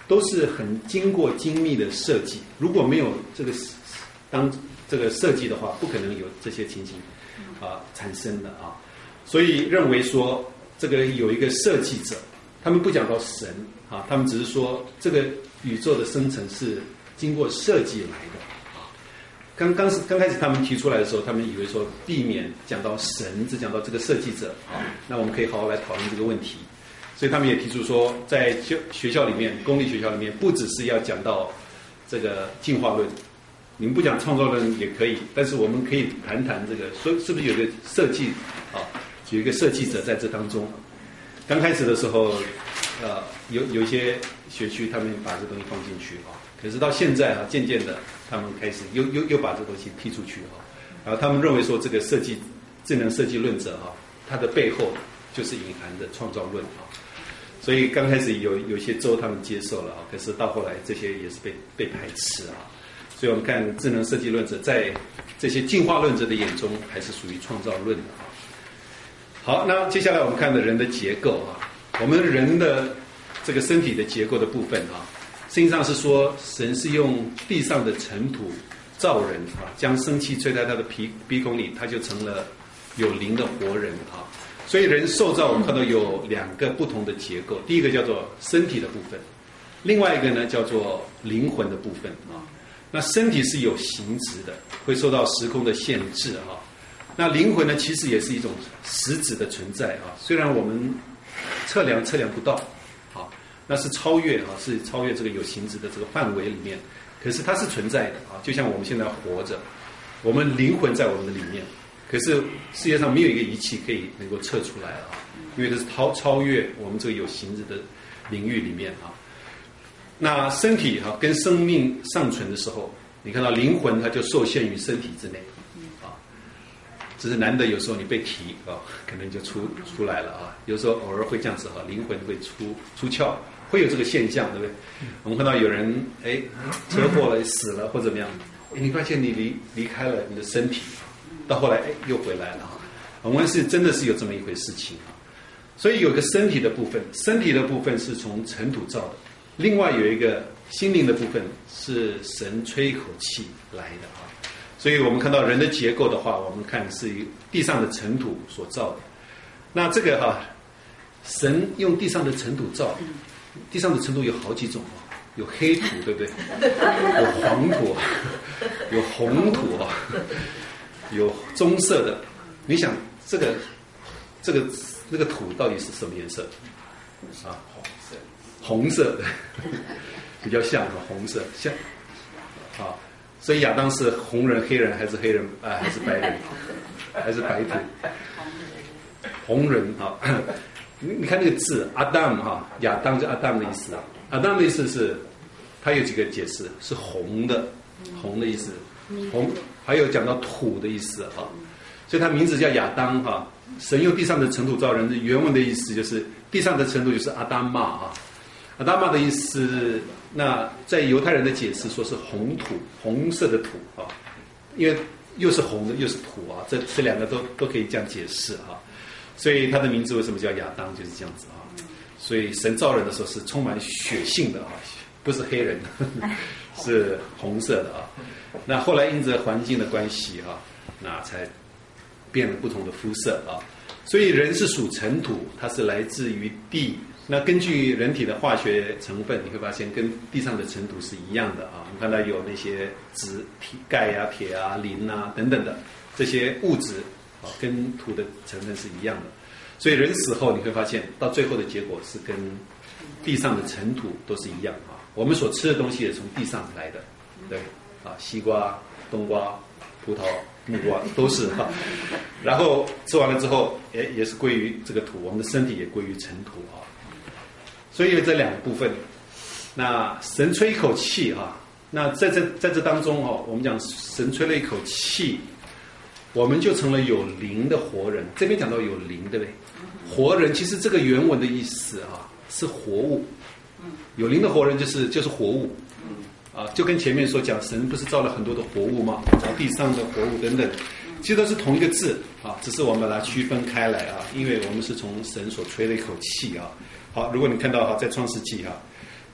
都是很经过精密的设计。如果没有这个当这个设计的话，不可能有这些情形啊产生的啊。所以认为说这个有一个设计者，他们不讲到神啊，他们只是说这个宇宙的生成是经过设计来的。刚刚是刚开始他们提出来的时候，他们以为说避免讲到神，只讲到这个设计者啊，那我们可以好好来讨论这个问题。所以他们也提出说，在学校里面，公立学校里面，不只是要讲到这个进化论，你们不讲创造论也可以，但是我们可以谈谈这个，说是不是有个设计啊，有一个设计者在这当中。刚开始的时候，呃，有有一些学区他们把这东西放进去啊，可是到现在啊，渐渐的。他们开始又又又把这东西踢出去哈，然后他们认为说这个设计智能设计论者哈，他的背后就是隐含着创造论哈，所以刚开始有有些州他们接受了啊，可是到后来这些也是被被排斥啊，所以我们看智能设计论者在这些进化论者的眼中还是属于创造论的啊。好，那接下来我们看的人的结构啊，我们人的这个身体的结构的部分啊。实际上是说，神是用地上的尘土造人啊，将生气吹在他的鼻鼻孔里，他就成了有灵的活人啊。所以人受造，我们看到有两个不同的结构，第一个叫做身体的部分，另外一个呢叫做灵魂的部分啊。那身体是有形质的，会受到时空的限制啊。那灵魂呢，其实也是一种实质的存在啊，虽然我们测量测量不到。那是超越啊，是超越这个有形质的这个范围里面，可是它是存在的啊，就像我们现在活着，我们灵魂在我们的里面，可是世界上没有一个仪器可以能够测出来啊，因为它是超超越我们这个有形质的领域里面啊。那身体哈、啊、跟生命尚存的时候，你看到灵魂它就受限于身体之内啊，只是难得有时候你被提啊，可能就出出来了啊，有时候偶尔会这样子哈、啊，灵魂会出出窍。会有这个现象，对不对？我们看到有人哎车祸了死了或怎么样，你发现你离离开了你的身体，到后来哎又回来了哈。我们是真的是有这么一回事情啊。所以有个身体的部分，身体的部分是从尘土造的，另外有一个心灵的部分是神吹一口气来的啊。所以我们看到人的结构的话，我们看是地上的尘土所造的。那这个哈、啊，神用地上的尘土造。地上的尘土有好几种啊，有黑土，对不对？有黄土，有红土啊，有棕色的。你想这个这个那个土到底是什么颜色？啊，红色，红色的，比较像红色，像啊。所以亚当是红人、黑人还是黑人啊？还是白人？还是白土？红人啊。你看那个字阿当哈，亚当就阿当的意思啊。阿当的意思是，它有几个解释，是红的，红的意思，红，还有讲到土的意思啊。所以它名字叫亚当哈。神用地上的尘土造人，原文的意思就是地上的尘土就是阿当玛啊。阿当玛的意思，那在犹太人的解释说是红土，红色的土啊，因为又是红的又是土啊，这这两个都都可以这样解释啊。所以他的名字为什么叫亚当，就是这样子啊。所以神造人的时候是充满血性的啊，不是黑人，是红色的啊。那后来因着环境的关系啊，那才变了不同的肤色啊。所以人是属尘土，它是来自于地。那根据人体的化学成分，你会发现跟地上的尘土是一样的啊。我们看到有那些质、铁、钙啊、铁啊、磷啊等等的这些物质。跟土的成分是一样的，所以人死后你会发现，到最后的结果是跟地上的尘土都是一样啊。我们所吃的东西也从地上来的，对啊，西瓜、冬瓜、葡萄、木瓜都是哈。然后吃完了之后，也也是归于这个土，我们的身体也归于尘土啊。所以有这两个部分。那神吹一口气哈，那在这在这当中哦，我们讲神吹了一口气。我们就成了有灵的活人。这边讲到有灵，对不对？活人其实这个原文的意思啊是活物，有灵的活人就是就是活物啊，就跟前面所讲，神不是造了很多的活物吗？地上的活物等等，其实都是同一个字啊，只是我们把它区分开来啊，因为我们是从神所吹了一口气啊。好，如果你看到哈，在创世纪哈，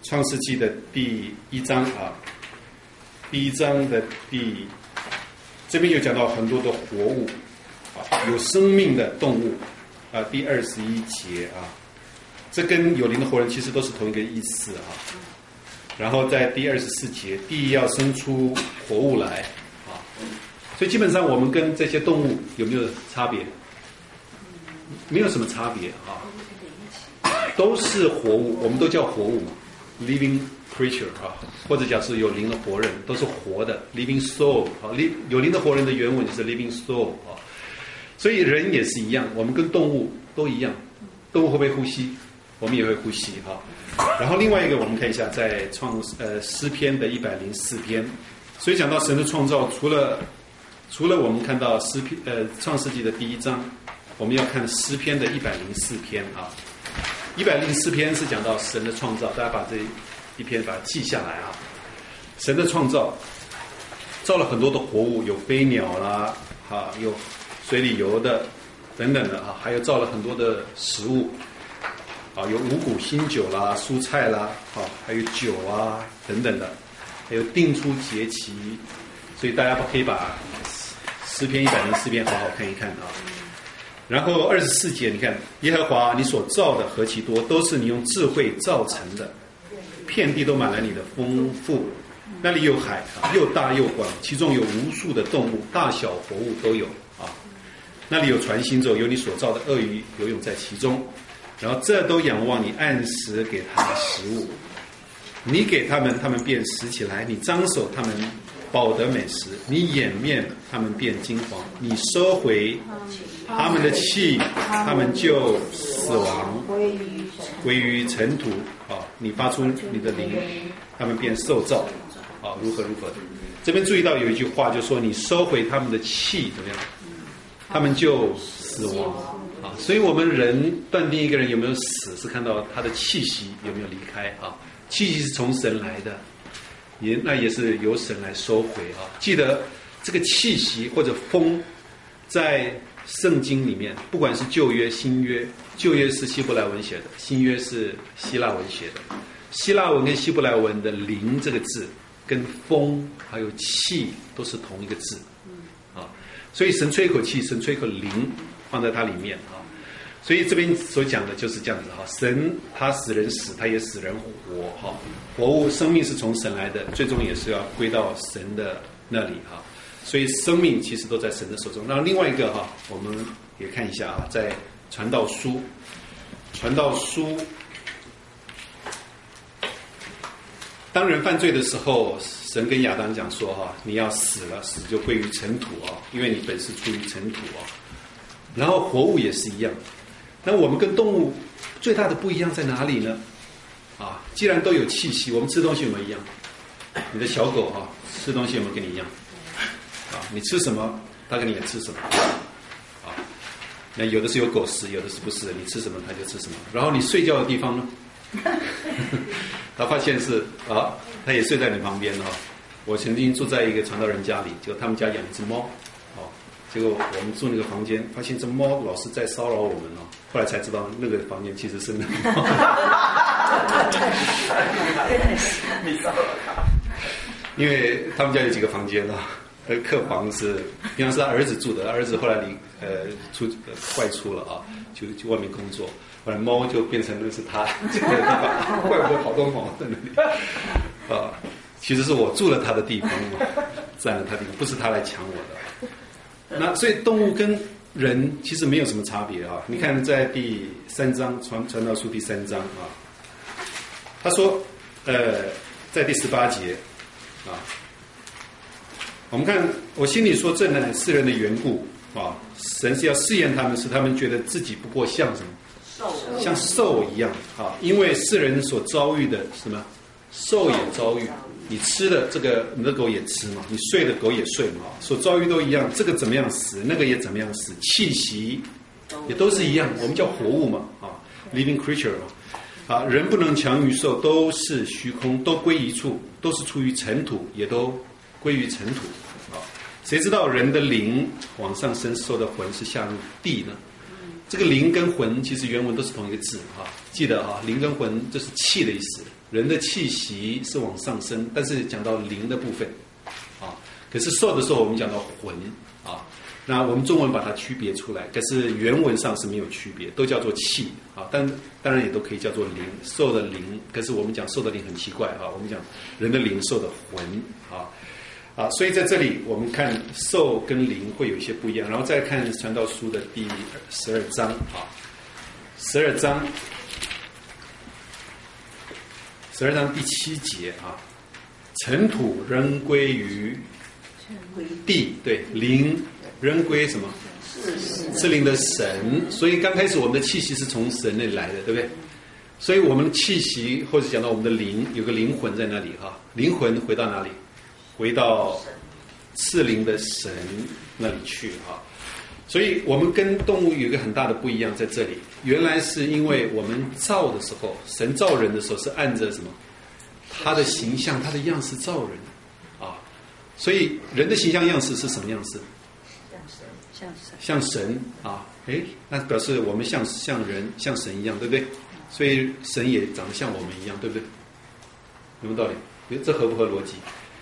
创世纪的第一章啊，第一章的第这边有讲到很多的活物啊，有生命的动物啊，第二十一节啊，这跟有灵的活人其实都是同一个意思啊。然后在第二十四节，地要生出活物来啊，所以基本上我们跟这些动物有没有差别？没有什么差别啊，都是活物，我们都叫活物嘛 ，living creature 啊，或者讲是有灵的活人，都是活的 living soul 啊，有灵的活人的原文就是 living soul 啊，所以人也是一样，我们跟动物都一样，动物会不会呼吸？我们也会呼吸哈。然后另外一个，我们看一下在创呃诗篇的一百零四篇，所以讲到神的创造，除了除了我们看到诗篇呃创世纪的第一章，我们要看诗篇的一百零四篇啊。一百零四篇是讲到神的创造，大家把这一篇把它记下来啊。神的创造，造了很多的活物，有飞鸟啦，哈，有水里游的等等的啊，还有造了很多的食物。啊，有五谷新酒啦，蔬菜啦，啊，还有酒啊等等的，还有定出节期，所以大家可以把诗篇一百零四篇好好看一看啊。然后二十四节，你看耶和华你所造的何其多，都是你用智慧造成的，遍地都满了你的丰富。那里有海啊，又大又广，其中有无数的动物，大小活物都有啊。那里有船行走，有你所造的鳄鱼游泳在其中。然后这都仰望你，按时给他们食物，你给他们，他们便食起来；你张手，他们饱得美食；你掩面，他们便惊惶；你收回他们的气，他们就死亡，归于尘土。啊，你发出你的灵，他们便受造。啊，如何如何的。这边注意到有一句话，就说你收回他们的气，怎么样？他们就死亡。啊，所以我们人断定一个人有没有死，是看到他的气息有没有离开啊。气息是从神来的，也那也是由神来收回啊。记得这个气息或者风，在圣经里面，不管是旧约、新约，旧约是希伯来文写的，新约是希腊文写的。希腊文跟希伯来文的灵这个字，跟风还有气都是同一个字啊。所以神吹一口气，神吹一口灵。放在它里面啊，所以这边所讲的就是这样子哈。神他使人死，他也使人活哈。活物生命是从神来的，最终也是要归到神的那里哈。所以生命其实都在神的手中。然后另外一个哈，我们也看一下啊，在传道书，传道书，当人犯罪的时候，神跟亚当讲说哈，你要死了，死就归于尘土啊，因为你本是出于尘土啊。然后活物也是一样，那我们跟动物最大的不一样在哪里呢？啊，既然都有气息，我们吃东西有没有一样？你的小狗啊，吃东西有没有跟你一样？啊，你吃什么，它跟你也吃什么。啊，那有的是有狗食，有的是不是，你吃什么它就吃什么。然后你睡觉的地方呢？他发现是啊，他也睡在你旁边啊。我曾经住在一个传道人家里，就他们家养一只猫。结果我们住那个房间，发现这猫老是在骚扰我们哦。后来才知道，那个房间其实是那个猫。你骚扰他？因为他们家有几个房间啊，呃，客房是平常是他儿子住的，儿子后来离呃出呃外出了啊，就去外面工作。后来猫就变成那是他这个地方，怪不得跑东跑在那里啊。其实是我住了他的地方嘛，占了他的地方，不是他来抢我的。那所以动物跟人其实没有什么差别啊！你看在第三章传传道书第三章啊，他说，呃，在第十八节啊，我们看我心里说，这乃世人的缘故啊，神是要试验他们，使他们觉得自己不过像什么，兽像兽一样啊，因为世人所遭遇的什么，兽也遭遇。你吃的这个，你的狗也吃嘛，你睡的狗也睡嘛，所遭遇都一样，这个怎么样死，那个也怎么样死，气息也都是一样，我们叫活物嘛，啊 ，living creature 嘛，啊，人不能强于兽，都是虚空，都归一处，都是出于尘土，也都归于尘土，啊，谁知道人的灵往上升，兽的魂是下入地呢？ 这个灵跟魂其实原文都是同一个字啊，记得啊，灵跟魂就是气的意思。人的气息是往上升，但是讲到灵的部分啊，可是受的时候我们讲到魂啊，那我们中文把它区别出来，可是原文上是没有区别，都叫做气啊，但当然也都可以叫做灵，受的灵，可是我们讲受的灵很奇怪啊，我们讲人的灵受的魂啊。啊，所以在这里我们看受跟灵会有一些不一样，然后再看传道书的第十二章啊，十二章，十二章第七节啊，尘土仍归于地，对，灵仍归什么？是灵的神，所以刚开始我们的气息是从神那里来的，对不对？所以我们的气息或者讲到我们的灵，有个灵魂在那里哈，灵魂回到哪里？回到赐灵的神那里去哈，所以我们跟动物有一个很大的不一样在这里。原来是因为我们造的时候，神造人的时候是按着什么？他的形象、他的样式造人啊，所以人的形象样式是什么样式？ 像神， 像神啊，哎，那表示我们像像人、像神一样，对不对？所以神也长得像我们一样，对不对？有没有道理？这合不合逻辑？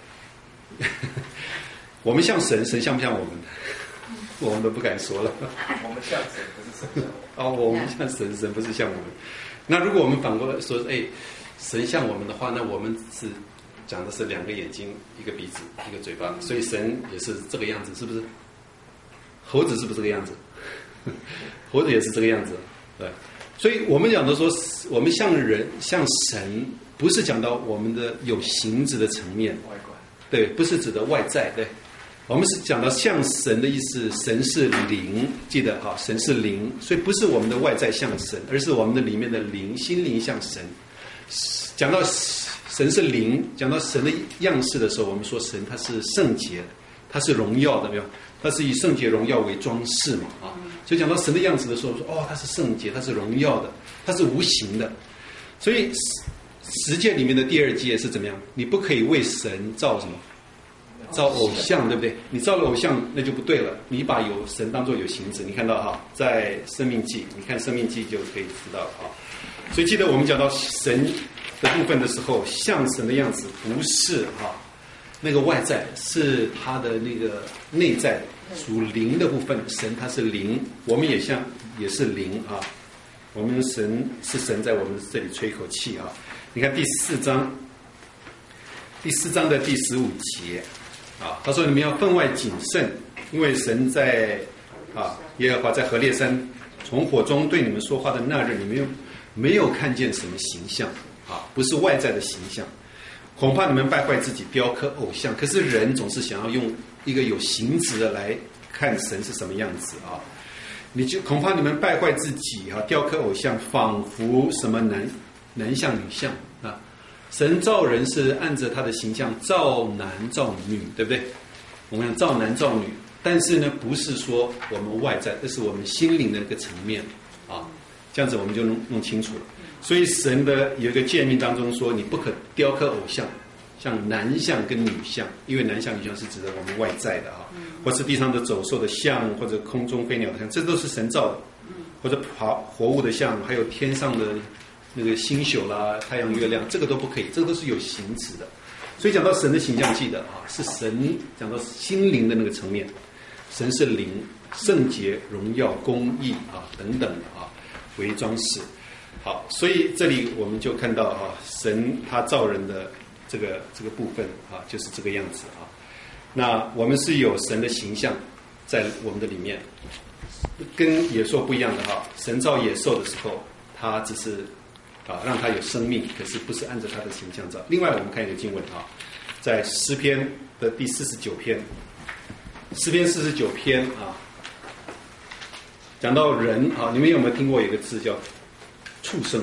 我们像神，神像不像我们？我们都不敢说了。 我们像神，不是神像我们。 哦，我们像神，神不是像我们。那如果我们反过来说，哎，神像我们的话，那我们是讲的是两个眼睛、一个鼻子、一个嘴巴，所以神也是这个样子，是不是？猴子是不是这个样子？猴子也是这个样子，对。所以我们讲的说，我们像人、像神，不是讲到我们的有形质的层面。 外观。 对，不是指的外在，对，我们是讲到像神的意思，神是灵，记得哈，神是灵，所以不是我们的外在像神，而是我们的里面的灵，心灵像神。讲到神是灵，讲到神的样式的时候，我们说神他是圣洁，他是荣耀的，没有？他是以圣洁荣耀为装饰嘛，啊，所以讲到神的样子的时候，说哦，他是圣洁，他是荣耀的，他是无形的，所以。十诫里面的第二诫是怎么样？你不可以为神造什么？造偶像，对不对？你造了偶像，那就不对了。你把有神当作有形质，你看到哈，在生命记，你看生命记就可以知道啊。所以记得我们讲到神的部分的时候，像神的样子不是哈那个外在，是他的那个内在属灵的部分。神他是灵，我们也像也是灵啊。我们神是神在我们这里吹一口气啊。你看第四章，第四章的第十五节啊，他说你们要分外谨慎，因为神在啊耶和华在何烈山从火中对你们说话的那日，你们没有看见什么形象啊，不是外在的形象，恐怕你们败坏自己，雕刻偶像。可是人总是想要用一个有形质的来看神是什么样子啊，你就恐怕你们败坏自己啊，雕刻偶像，仿佛什么男男像女像啊。神造人是按着他的形象造男造女，对不对？我们讲造男造女，但是呢，不是说我们外在，这是我们心灵的一个层面啊。这样子我们就弄弄清楚了。所以神的有一个诫命当中说，你不可雕刻偶像，像男像跟女像，因为男像女像是指的我们外在的啊，或是地上的走兽的像，或者空中飞鸟的像，这都是神造的，或者爬活物的像，还有天上的那个星宿啦、太阳、月亮，这个都不可以，这个都是有形质的。所以讲到神的形象，记得啊，是神讲到心灵的那个层面，神是灵，圣洁、荣耀、公义啊等等的啊为装饰。好，所以这里我们就看到啊，神他造人的这个这个部分啊，就是这个样子啊。那我们是有神的形象在我们的里面，跟野兽不一样的哈。神造野兽的时候，他只是啊让它有生命，可是不是按照它的形象造。另外，我们看一个经文啊，在诗篇的第四十九篇，诗篇四十九篇啊，讲到人啊，你们有没有听过有一个字叫畜生？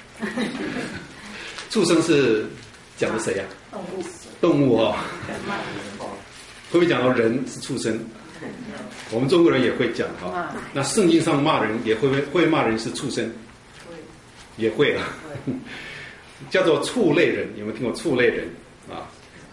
畜生是讲的谁呀、啊？ 动物。 动物哦。会不会讲到人是畜生？我们中国人也会讲哈。那圣经上骂人也会不会会骂人是畜生？也会啊。叫做畜类人，有没有听过畜类人啊？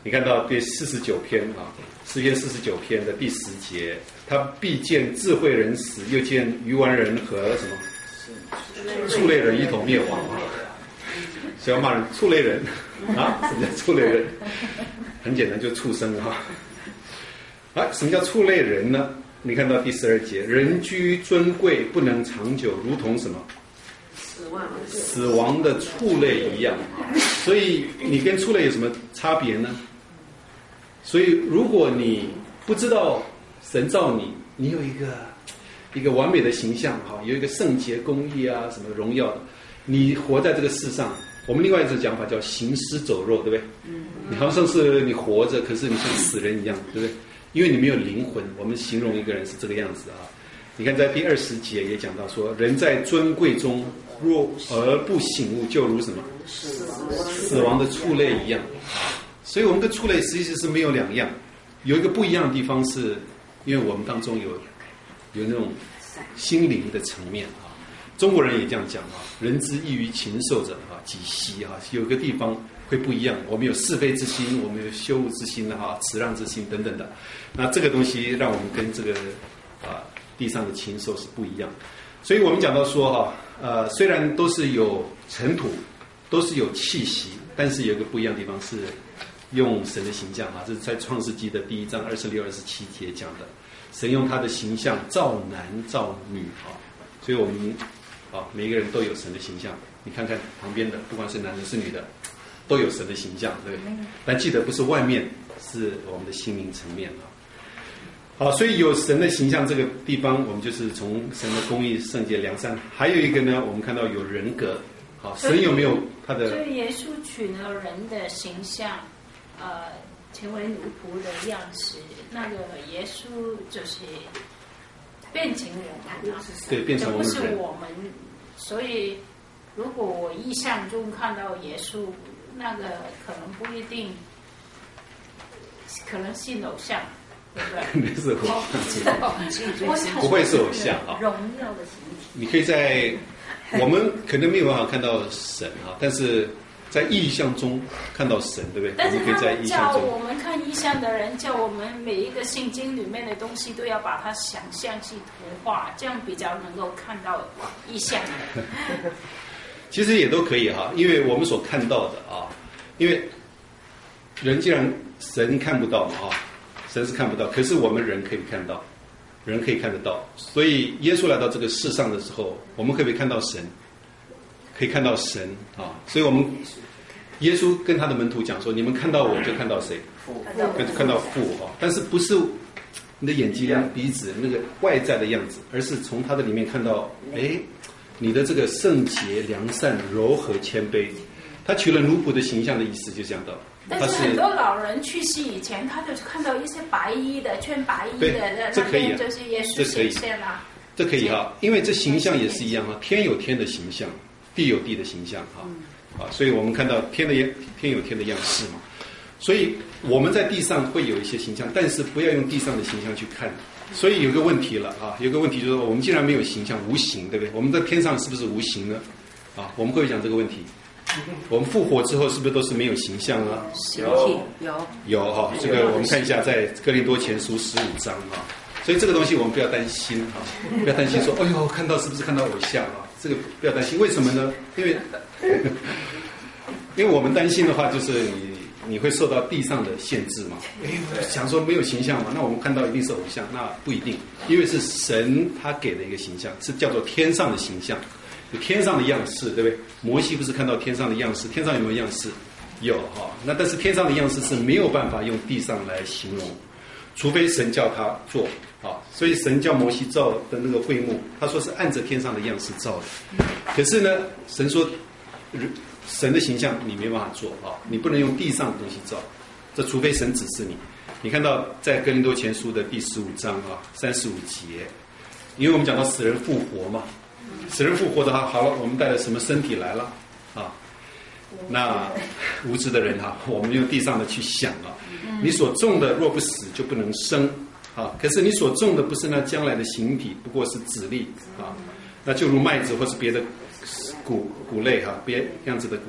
你看到第四十九篇啊，诗篇四十九篇的第十节，他必见智慧人死，又见愚顽人和什么畜类人一同灭亡啊。小骂人畜类人啊，什么叫畜类人？很简单，就畜生哈。啊，什么叫畜类人呢？你看到第十二节，人居尊贵，不能长久，如同什么？ 死亡死亡的畜类一样。所以你跟畜类有什么差别呢？所以如果你不知道神造你，你有一个一个完美的形象哈，有一个圣洁公义啊，什么荣耀的，你活在这个世上，我们另外一种讲法叫行尸走肉，对不对？嗯，你好像是你活着，可是你像死人一样，对不对？因为你没有灵魂，我们形容一个人是这个样子啊。你看在第二十节也讲到说，人在尊贵中若而不醒悟，就如什么死亡的畜类一样。所以我们跟畜类实际是没有两样，有一个不一样的地方是，因为我们当中有有那种心灵的层面啊。中国人也这样讲啊，人之异于禽兽者啊，几希啊，有个地方会不一样。我们有是非之心，我们有羞恶之心哈，辞让之心等等的。那这个东西让我们跟这个啊地上的禽兽是不一样。所以我们讲到说哈，呃，虽然都是有尘土，都是有气息，但是有一个不一样的地方是用神的形象啊，这是在创世纪的第一章二十六、二十七节讲的。神用他的形象造男造女啊，所以我们啊每一个人都有神的形象。你看看旁边的，不管是男的是女的，都有神的形象，对不对？但记得不是外面，是我们的心灵层面啊。好，所以有神的形象这个地方，我们就是从神的公义、圣洁、良善。还有一个呢，我们看到有人格。好，神有没有他的？ 所以耶稣取了人的形象，呃，成为奴仆的样式。那个耶稣就是变成人啊， 对，变成我们人。 不是我们。所以，如果我意象中看到耶稣，那个可能不一定，可能信偶像。对不对？ 是偶像，不会是偶像啊。 荣耀的形体。 你可以在我们可能没有办法看到神啊，但是在意象中看到神，对不对？ 但是他们叫我们看意象的人，叫我们每一个圣经里面的东西都要把它想象去图画，这样比较能够看到意象。 其实也都可以哈，因为我们所看到的啊，因为人既然神看不到嘛啊。神是看不到，可是我们人可以看到，人可以看得到。所以耶稣来到这个世上的时候，我们可不可以看到神？可以看到神啊！所以我们耶稣跟他的门徒讲说：“你们看到我就看到谁？看看到父哈！但是不是你的眼睛、鼻子那个外在的样子，而是从他的里面看到，哎，你的这个圣洁、良善、柔和、谦卑。他取了奴仆的形象的意思，就讲到。” 但是很多老人去世以前，他就看到一些白衣的、穿白衣的， 这可以啊， 就是耶稣显现了。 这可以哈，因为这形象也是一样哈，天有天的形象，地有地的形象哈，啊，所以我们看到天的天有天的样式嘛，所以我们在地上会有一些形象，但是不要用地上的形象去看。所以有个问题了啊，有个问题就是说，我们既然没有形象，无形，对不对？我们在天上是不是无形呢？啊，我们会讲这个问题。我们复活之后是不是都是没有形象啊？ 有有有哈，这个我们看一下在哥林多前书十五章哈，所以这个东西我们不要担心哈，不要担心说，哎呦，看到是不是看到偶像啊？这个不要担心，为什么呢？因为因为我们担心的话，就是你你会受到地上的限制嘛。哎，想说没有形象嘛，那我们看到一定是偶像，那不一定，因为是神他给的一个形象，是叫做天上的形象。天上的样式，对不对？摩西不是看到天上的样式？天上有没有样式？有哈。那但是天上的样式是没有办法用地上来形容，除非神叫他做啊。所以神叫摩西造的那个会幕，他说是按着天上的样式造的。可是呢，神说神的形象你没办法做啊，你不能用地上的东西造，这除非神指示你。你看到在哥林多前书的第十五章啊三十五节，因为我们讲到死人复活嘛。死人复活的话，好了，我们带了什么身体来了啊？那无知的人哈、啊，我们用地上的去想啊，你所种的若不死，就不能生啊。可是你所种的不是那将来的形体，不过是籽粒啊。那就如麦子或是别的谷谷类哈、啊，别样子的谷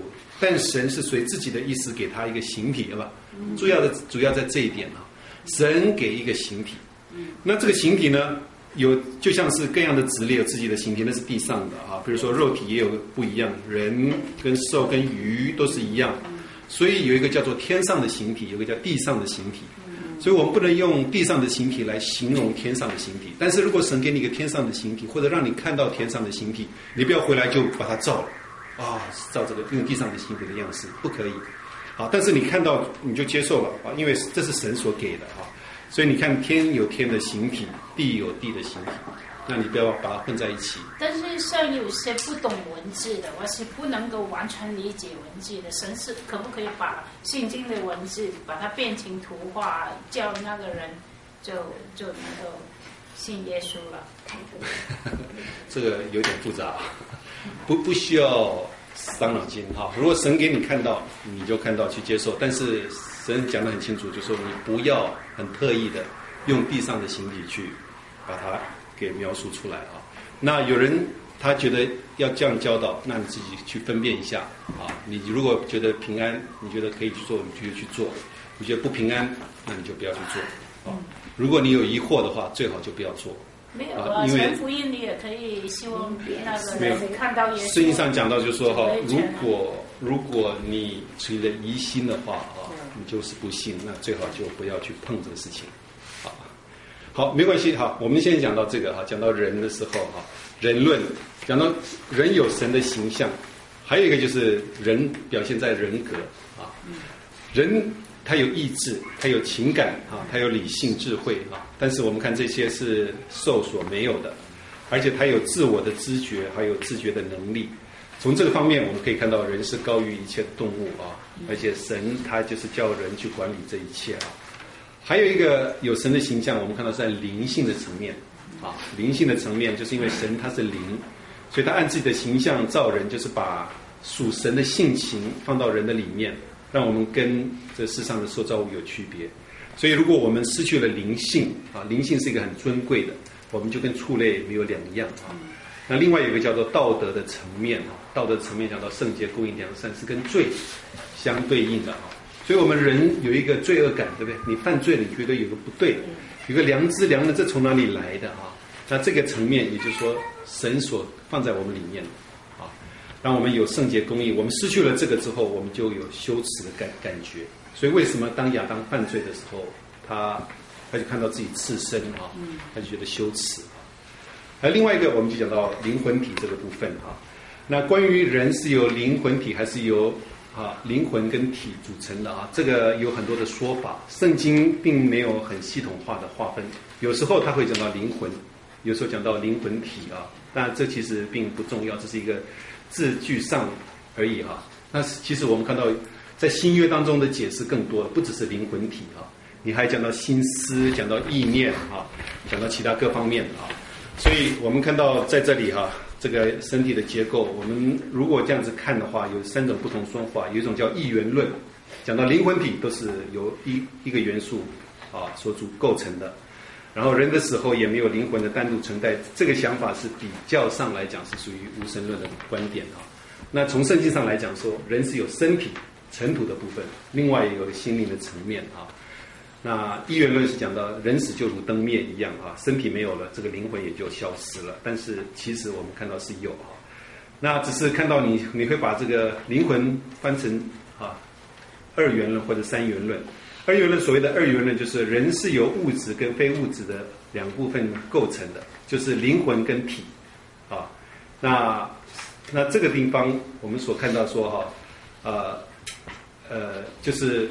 但神是随自己的意思给他一个形体，对吧？主要的主要在这一点啊，神给一个形体，那这个形体呢，有就像是各样的子类有自己的形体，那是地上的啊，比如说肉体也有不一样，人跟兽跟鱼都是一样，所以有一个叫做天上的形体，有一个叫地上的形体。所以我们不能用地上的形体来形容天上的形体，但是如果神给你一个天上的形体，或者让你看到天上的形体，你不要回来就把它照了啊，照这个用地上的形体的样式，不可以。好，但是你看到你就接受了啊，因为这是神所给的啊。所以你看天有天的形体，地有地的形体，那你不要把它混在一起。 但是像有些不懂文字的，我是不能够完全理解文字的，神是可不可以把圣经的文字把它变成图画，叫那个人就就能够信耶稣了？ 这个有点复杂，不不需要伤脑筋哈。如果神给你看到，你就看到去接受，但是神讲得很清楚，就说你不要很特意的用地上的形体去把它给描述出来啊。那有人他觉得要这样教导，那你自己去分辨一下啊。你如果觉得平安，你觉得可以去做，你就去做；你觉得不平安，那你就不要去做啊。如果你有疑惑的话，最好就不要做。 没有啊， 因为传福音你也可以希望那个人看到耶稣。 圣经上讲到就说哈，如果如果你存着疑心的话啊，你就是不信，那最好就不要去碰这个事情。好，好，没关系哈。我们现在讲到这个哈，讲到人的时候哈，人论讲到人有神的形象，还有一个就是人表现在人格啊，人。他有意志，他有情感啊，他有理性智慧啊，但是我们看这些是兽所没有的，而且他有自我的知觉，还有自觉的能力。从这个方面我们可以看到人是高于一切的动物啊，而且神他就是叫人去管理这一切啊。还有一个有神的形象，我们看到是在灵性的层面啊，灵性的层面就是因为神他是灵，所以他按自己的形象造人，就是把属神的性情放到人的里面，让我们跟这世上的受造物有区别。所以如果我们失去了灵性啊，灵性是一个很尊贵的，我们就跟畜类没有两样啊。那另外有一个叫做道德的层面啊，道德层面讲到圣洁、公义、良善，是跟罪相对应的啊。所以我们人有一个罪恶感，对不对？你犯罪了，你觉得有个不对，有个良知，良知这从哪里来的啊？那这个层面，也就是说神所放在我们里面啊，让我们有圣洁公义。我们失去了这个之后，我们就有羞耻的感感觉。所以为什么当亚当犯罪的时候，他他就看到自己赤身啊，他就觉得羞耻啊。而另外一个，我们就讲到灵魂体这个部分啊。那关于人是由灵魂体还是由啊灵魂跟体组成的啊，这个有很多的说法。圣经并没有很系统化的划分，有时候他会讲到灵魂，有时候讲到灵魂体啊。但这其实并不重要，这是一个字句上而已啊。那其实我们看到在新约当中的解释更多了，不只是灵魂体啊，你还讲到心思，讲到意念啊，讲到其他各方面啊。所以我们看到在这里哈、啊，这个身体的结构，我们如果这样子看的话，有三种不同说法。有一种叫一元论，讲到灵魂体都是由一一个元素啊所组构成的，然后人的死后也没有灵魂的单独存在。这个想法是比较上来讲是属于无神论的观点啊。那从圣经上来讲说，人是有身体尘土的部分，另外也有心灵的层面啊。那一元论是讲到人死就如灯灭一样啊，身体没有了，这个灵魂也就消失了。但是其实我们看到是有啊，那只是看到你你会把这个灵魂翻成啊二元论或者三元论。二元论所谓的二元论就是人是由物质跟非物质的两部分构成的，就是灵魂跟体啊。那那这个地方我们所看到说哈呃呃就是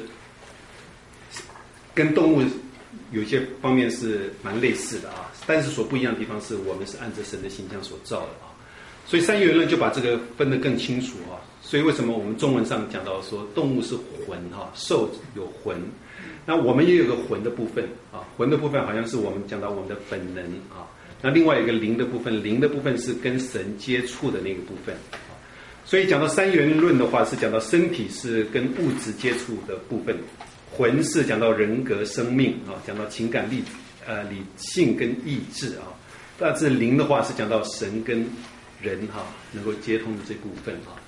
跟动物有些方面是蛮类似的啊，但是所不一样的地方是我们是按着神的形象所造的啊，所以三元论就把这个分得更清楚啊。所以为什么我们中文上讲到说动物是魂哈，兽有魂，那我们也有个魂的部分啊，魂的部分好像是我们讲到我们的本能啊，那另外一个灵的部分，灵的部分是跟神接触的那个部分啊。所以讲到三元论的话，是讲到身体是跟物质接触的部分。魂是讲到人格生命啊，讲到情感力呃理性跟意志啊，但是灵的话是讲到神跟人哈、啊、能够接通的这部分啊。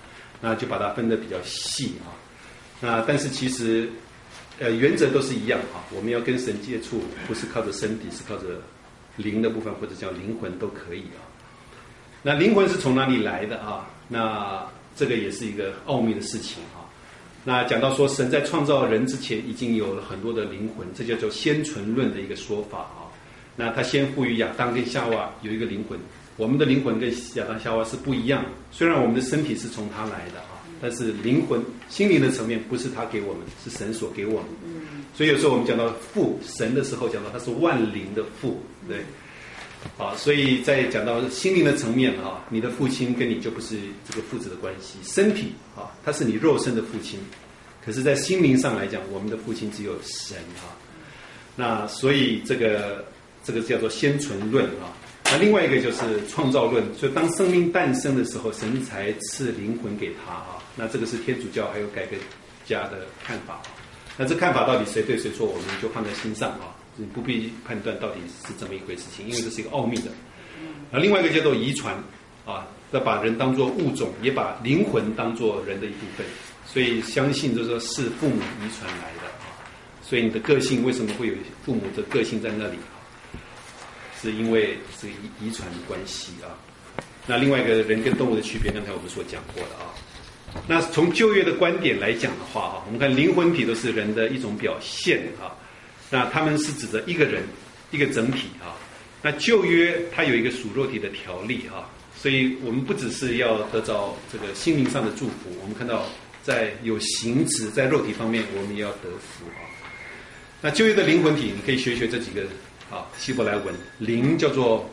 那就把它分得比较细啊。那但是其实，呃，原则都是一样啊。我们要跟神接触，不是靠着身体，是靠着灵的部分，或者叫灵魂都可以啊。那灵魂是从哪里来的啊？那这个也是一个奥秘的事情啊。那讲到说，神在创造人之前已经有了很多的灵魂，这叫做先存论的一个说法啊。那他先赋予亚当跟夏娃有一个灵魂，我们的灵魂跟亚当夏娃是不一样的。虽然我们的身体是从他来的啊，但是灵魂、心灵的层面不是他给我们，是神所给我们。所以有时候我们讲到父神的时候，讲到他是万灵的父，对。啊，所以在讲到心灵的层面啊，你的父亲跟你就不是这个父子的关系，身体啊，他是你肉身的父亲，可是，在心灵上来讲，我们的父亲只有神啊。那所以这个这个叫做先存论啊。那另外一个就是创造论，所以当生命诞生的时候，神才赐灵魂给他啊。那这个是天主教还有改革家的看法啊。那这看法到底谁对谁错，我们就放在心上啊。你不必判断到底是这么一回事情，因为这是一个奥秘的。那另外一个叫做遗传啊，要把人当作物种，也把灵魂当作人的一部分。所以相信就是说是父母遗传来的啊。所以你的个性为什么会有父母的个性在那里啊？是因为是遗传的关系啊。那另外一个人跟动物的区别，刚才我们所讲过的啊。那从旧约的观点来讲的话啊，我们看灵魂体都是人的一种表现啊。那他们是指的一个人，一个整体啊。那旧约它有一个属肉体的条例啊，所以我们不只是要得到这个心灵上的祝福，我们看到在有形质在肉体方面，我们也要得福啊。那旧约的灵魂体，你可以学学这几个啊，希伯来文，灵叫做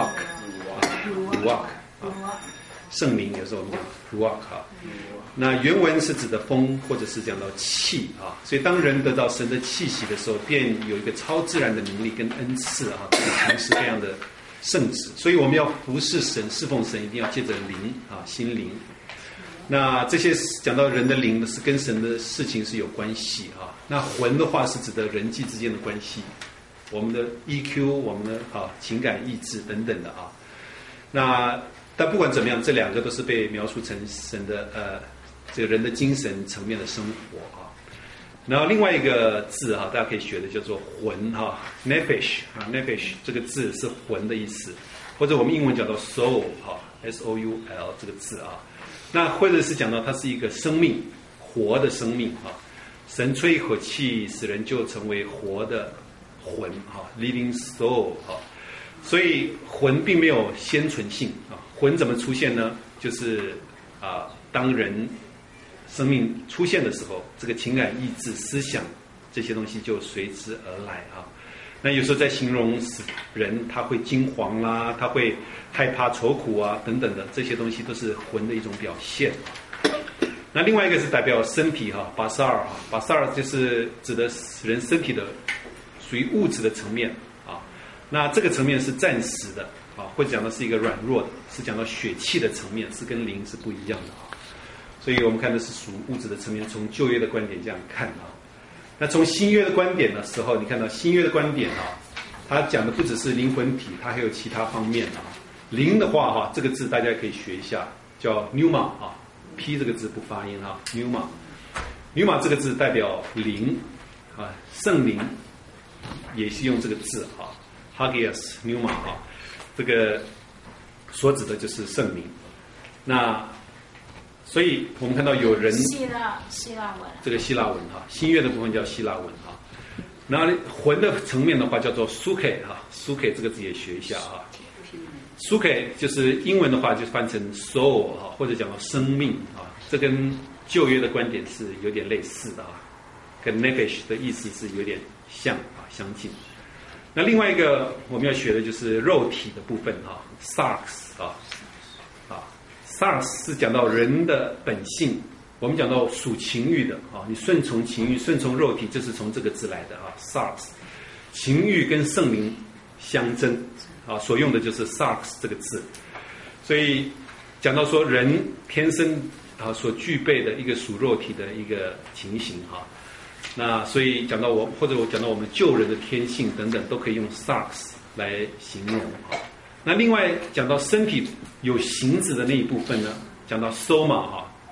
ruach，ruach 啊，圣灵有时候我们讲 ruach 啊。那原文是指的风，或者是讲到气啊，所以当人得到神的气息的时候，便有一个超自然的能力跟恩赐啊，同时非常的圣旨。所以我们要服侍神、侍奉神，一定要借着灵啊，心灵。那这些讲到人的灵是跟神的事情是有关系啊。那魂的话是指的人际之间的关系，我们的 E Q、我们的啊情感、意志等等的啊。那但不管怎么样，这两个都是被描述成神的呃。这个人的精神层面的生活啊，然后另外一个字哈、啊，大家可以学的叫做魂哈、啊、，nefesh 啊 ，nefesh 这个字是魂的意思，或者我们英文讲到 soul 哈、啊、，s o u l 这个字啊，那或者是讲到它是一个生命，活的生命啊，神吹一口气，使人就成为活的魂哈、啊、，living soul 哈、啊，所以魂并没有先存性啊，魂怎么出现呢？就是啊，当人生命出现的时候，这个情感、意志、思想这些东西就随之而来啊。那有时候在形容人，他会惊惶啦，他会害怕、愁苦啊等等的，这些东西都是魂的一种表现。那另外一个是代表身体哈，巴萨尔啊，巴萨尔就是指的人身体的属于物质的层面啊。那这个层面是暂时的啊，或者讲的是一个软弱的，是讲到血气的层面，是跟灵是不一样的啊。所以我们看的是属物质的层面，从旧约的观点这样看啊。那从新约的观点的时候，你看到新约的观点啊，它讲的不只是灵魂体，它还有其他方面啊。灵的话哈、啊，这个字大家可以学一下，叫 pneuma 啊 ，p 这个字不发音啊 ，pneuma。pneuma 这个字代表灵啊，圣灵也是用这个字啊 ，hagios pneuma 啊，这个所指的就是圣灵。那所以我们看到有人希腊希腊文， 这个希腊文哈，新约的部分叫希腊文哈。那魂的层面的话叫做 suke 哈 ，suke 这个字也学一下哈。suke 就是英文的话就翻成 soul 哈，或者讲到生命啊，这跟旧约的观点是有点类似的啊，跟 nefesh 的意思是有点像啊相近。那另外一个我们要学的就是肉体的部分哈 ，sarx 啊。sarx 是讲到人的本性，我们讲到属情欲的啊，你顺从情欲，顺从肉体，就是从这个字来的啊 sarx， 情欲跟圣灵相争啊，所用的就是 sarx 这个字，所以讲到说人天生啊所具备的一个属肉体的一个情形哈、啊，那所以讲到我或者我讲到我们救人的天性等等，都可以用 sarx 来形容啊。那另外讲到身体有形质的那一部分呢，讲到 soma 哈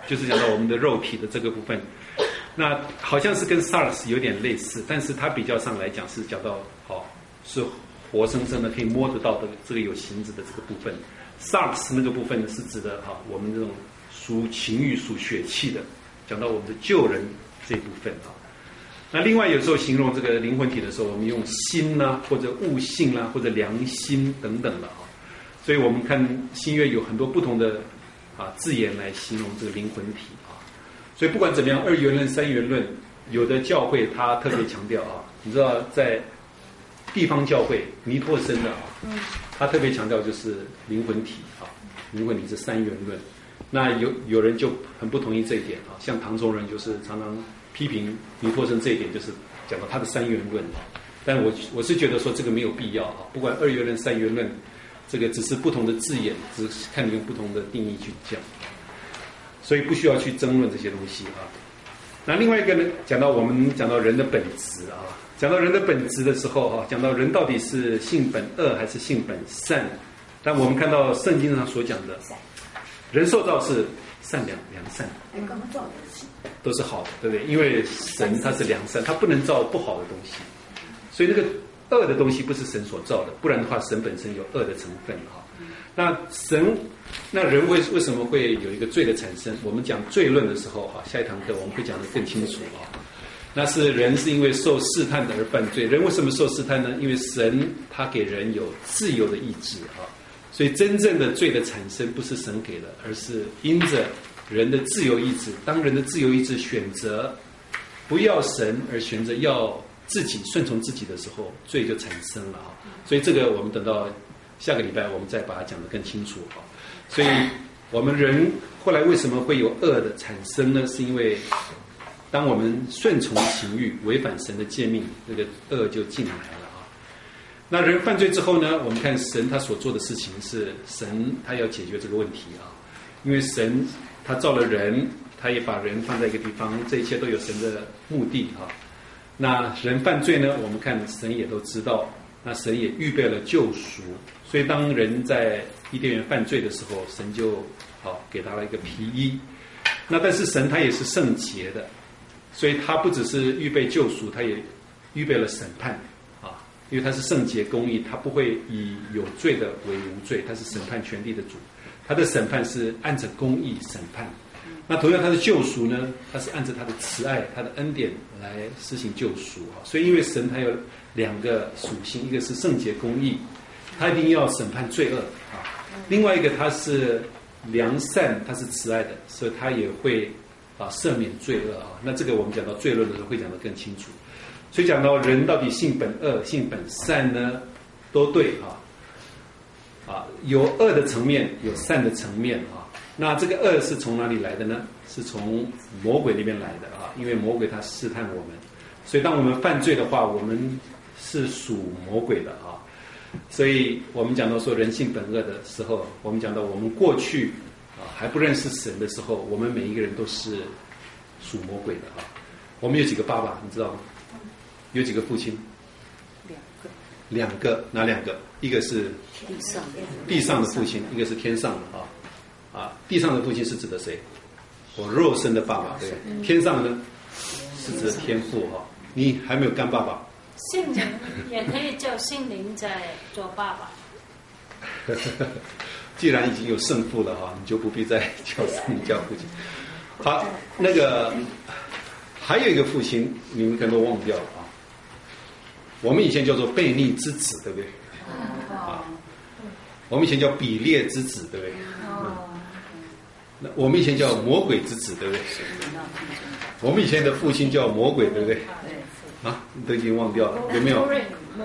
就是讲到我们的肉体的这个部分。那好像是跟 SARS 有点类似，但是它比较上来讲是讲到好、哦、是活生生的可以摸得到的这个有形质的这个部分。SARS 那个部分呢是指的哈、哦、我们这种属情欲属血气的，讲到我们的旧人这一部分啊。那另外有时候形容这个灵魂体的时候，我们用心啦、啊，或者悟性啦、啊，或者良心等等的啊。所以我们看新约有很多不同的啊字眼来形容这个灵魂体啊。所以不管怎么样，二元论、三元论，有的教会他特别强调啊，你知道在地方教会尼托森的啊，他特别强调就是灵魂体啊，灵魂体是三元论。那有有人就很不同意这一点啊，像唐崇仁就是常常批评尼托森这一点，就是讲到他的三元论啊。但我我是觉得说这个没有必要啊，不管二元论、三元论，这个只是不同的字眼，只是看你用不同的定义去讲，所以不需要去争论这些东西啊。那另外一个呢，讲到我们讲到人的本质啊，讲到人的本质的时候啊，讲到人到底是性本恶还是性本善？但我们看到圣经上所讲的，人受造是善良良善，都是好的，对不对？因为神他是良善，他不能造不好的东西，所以那个恶的东西不是神所造的，不然的话神本身有恶的成分啊。那神，那人为为什么会有一个罪的产生？我们讲罪论的时候啊，下一堂课我们会讲得更清楚啊。那是人是因为受试探的而犯罪。人为什么受试探呢？因为神他给人有自由的意志啊，所以真正的罪的产生不是神给的，而是因着人的自由意志。当人的自由意志选择不要神而选择要自己顺从自己的时候，罪就产生了啊。所以这个我们等到下个礼拜我们再把它讲得更清楚啊。所以我们人后来为什么会有恶的产生呢？是因为当我们顺从情欲，违反神的诫命，那个恶就进来了啊。那人犯罪之后呢，我们看神他所做的事情是神他要解决这个问题啊。因为神他造了人，他也把人放在一个地方，这一切都有神的目的啊。那人犯罪呢，我们看神也都知道，那神也预备了救赎。所以当人在伊甸园犯罪的时候，神就好给他了一个皮衣。那但是神他也是圣洁的，所以他不只是预备救赎，他也预备了审判啊。因为他是圣洁公义，他不会以有罪的为无罪，他是审判全地的主，他的审判是按着公义审判。那同样他的救赎呢，他是按着他的慈爱、他的恩典来施行救赎啊。所以因为神他有两个属性，一个是圣洁公义，他一定要审判罪恶啊；另外一个他是良善，他是慈爱的，所以他也会啊赦免罪恶啊。那这个我们讲到罪论的时候会讲得更清楚。所以讲到人到底性本恶、性本善呢，都对啊。啊，有恶的层面，有善的层面啊。那这个恶是从哪里来的呢？是从魔鬼那边来的啊，因为魔鬼他试探我们，所以当我们犯罪的话，我们是属魔鬼的啊。所以我们讲到说人性本恶的时候，我们讲到我们过去啊还不认识神的时候，我们每一个人都是属魔鬼的啊。我们有几个爸爸，你知道吗？有几个父亲？ 两个。 两个，哪两个？一个是地上地上的父亲，一个是天上的啊。啊，地上的父亲是指的谁？我肉身的爸爸，对。天上的呢，是指的天父哈。你还没有干爸爸。 性灵也可以叫性灵在做爸爸。 既然已经有圣父了哈，你就不必再叫圣灵叫父亲。好，那个还有一个父亲，你们可能都忘掉了啊。我们以前叫做悖逆之子，对不对？啊，我们以前叫比列之子，对不对？那我们以前叫魔鬼之子，对不对？我们以前的父亲叫魔鬼，对不对？啊，你都已经忘掉了，有没有？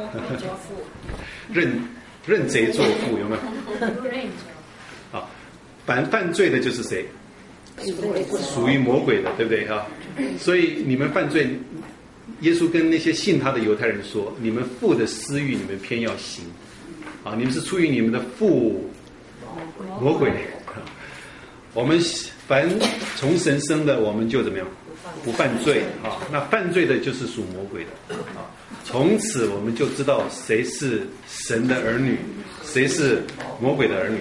认认贼作父，有没有？啊，凡犯罪的就是谁？属于魔鬼的，对不对啊？所以你们犯罪，耶稣跟那些信他的犹太人说：你们父的私欲，你们偏要行。啊，你们是出于你们的父魔鬼。我们凡从神生的，我们就怎么样？不犯罪啊。那犯罪的就是属魔鬼的啊。从此我们就知道谁是神的儿女，谁是魔鬼的儿女。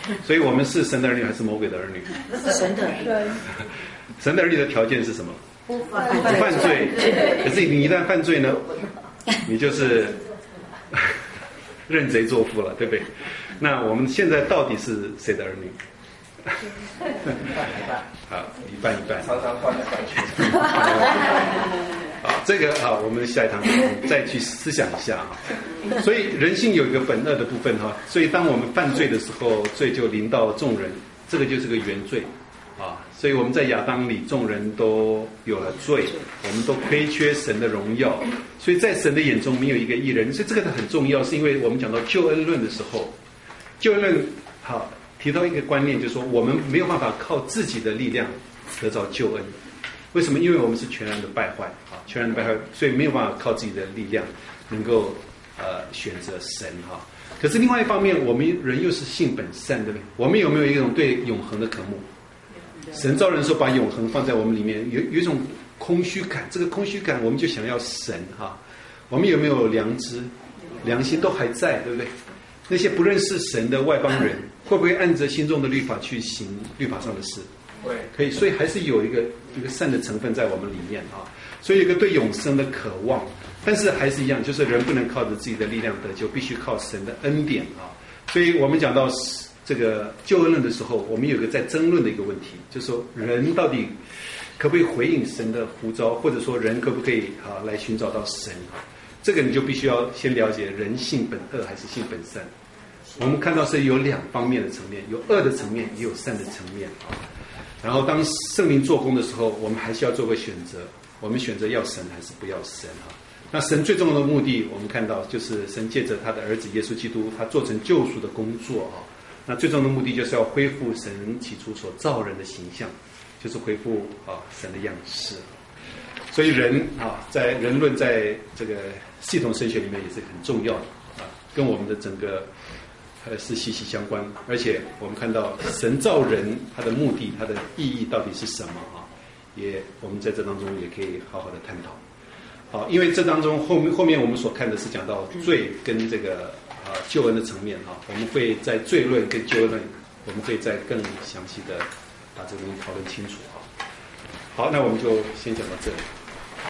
所以我们是神的儿女还是魔鬼的儿女？ 神的儿女。 神的儿女的条件是什么？ 不不犯罪。可是你一旦犯罪呢，你就是认贼作父了，对不对？那我们现在到底是谁的儿女？ 一半一半。 好，一半一半。 常常换来换去。 好，这个啊，我们下一堂再去思想一下啊。所以人性有一个本恶的部分哈，所以当我们犯罪的时候，罪就临到众人，这个就是个原罪啊。所以我们在亚当里，众人都有了罪，我们都亏缺神的荣耀，所以在神的眼中没有一个义人。所以这个很重要，是因为我们讲到救恩论的时候，救恩论好提到一个观念，就是说我们没有办法靠自己的力量得到救恩。为什么？因为我们是全然的败坏啊，全然的败坏，所以没有办法靠自己的力量能够呃选择神哈。可是另外一方面，我们人又是性本善，对不对？我们有没有一种对永恒的渴慕？神造人的时候把永恒放在我们里面，有有一种空虚感，这个空虚感我们就想要神哈。我们有没有良知？良心都还在，对不对？那些不认识神的外邦人，会不会按着心中的律法去行律法上的事？ 会， 可以，所以还是有一个一个善的成分在我们里面啊，所以有一个对永生的渴望，但是还是一样，就是人不能靠着自己的力量得救，必须靠神的恩典啊。所以我们讲到这个救恩论的时候，我们有一个在争论的一个问题，就是说人到底可不可以回应神的呼召，或者说人可不可以啊来寻找到神啊？这个你就必须要先了解人性本恶还是性本善。我们看到是有两方面的层面，有恶的层面，也有善的层面啊。然后当圣灵做工的时候，我们还是要做个选择，我们选择要神还是不要神啊？那神最重要的目的，我们看到就是神借着他的儿子耶稣基督，他做成救赎的工作啊。那最终的目的就是要恢复神起初所造人的形象，就是恢复啊神的样式。所以人啊，在人论在这个系统神学里面也是很重要的啊，跟我们的整个呃是息息相关。而且我们看到神造人他的目的、他的意义到底是什么啊？也我们在这当中也可以好好的探讨。好，因为这当中后面后面我们所看的是讲到罪跟这个啊救恩的层面啊，我们会在罪论跟救恩论，我们会再更详细的把这个东西讨论清楚啊。好，那我们就先讲到这里。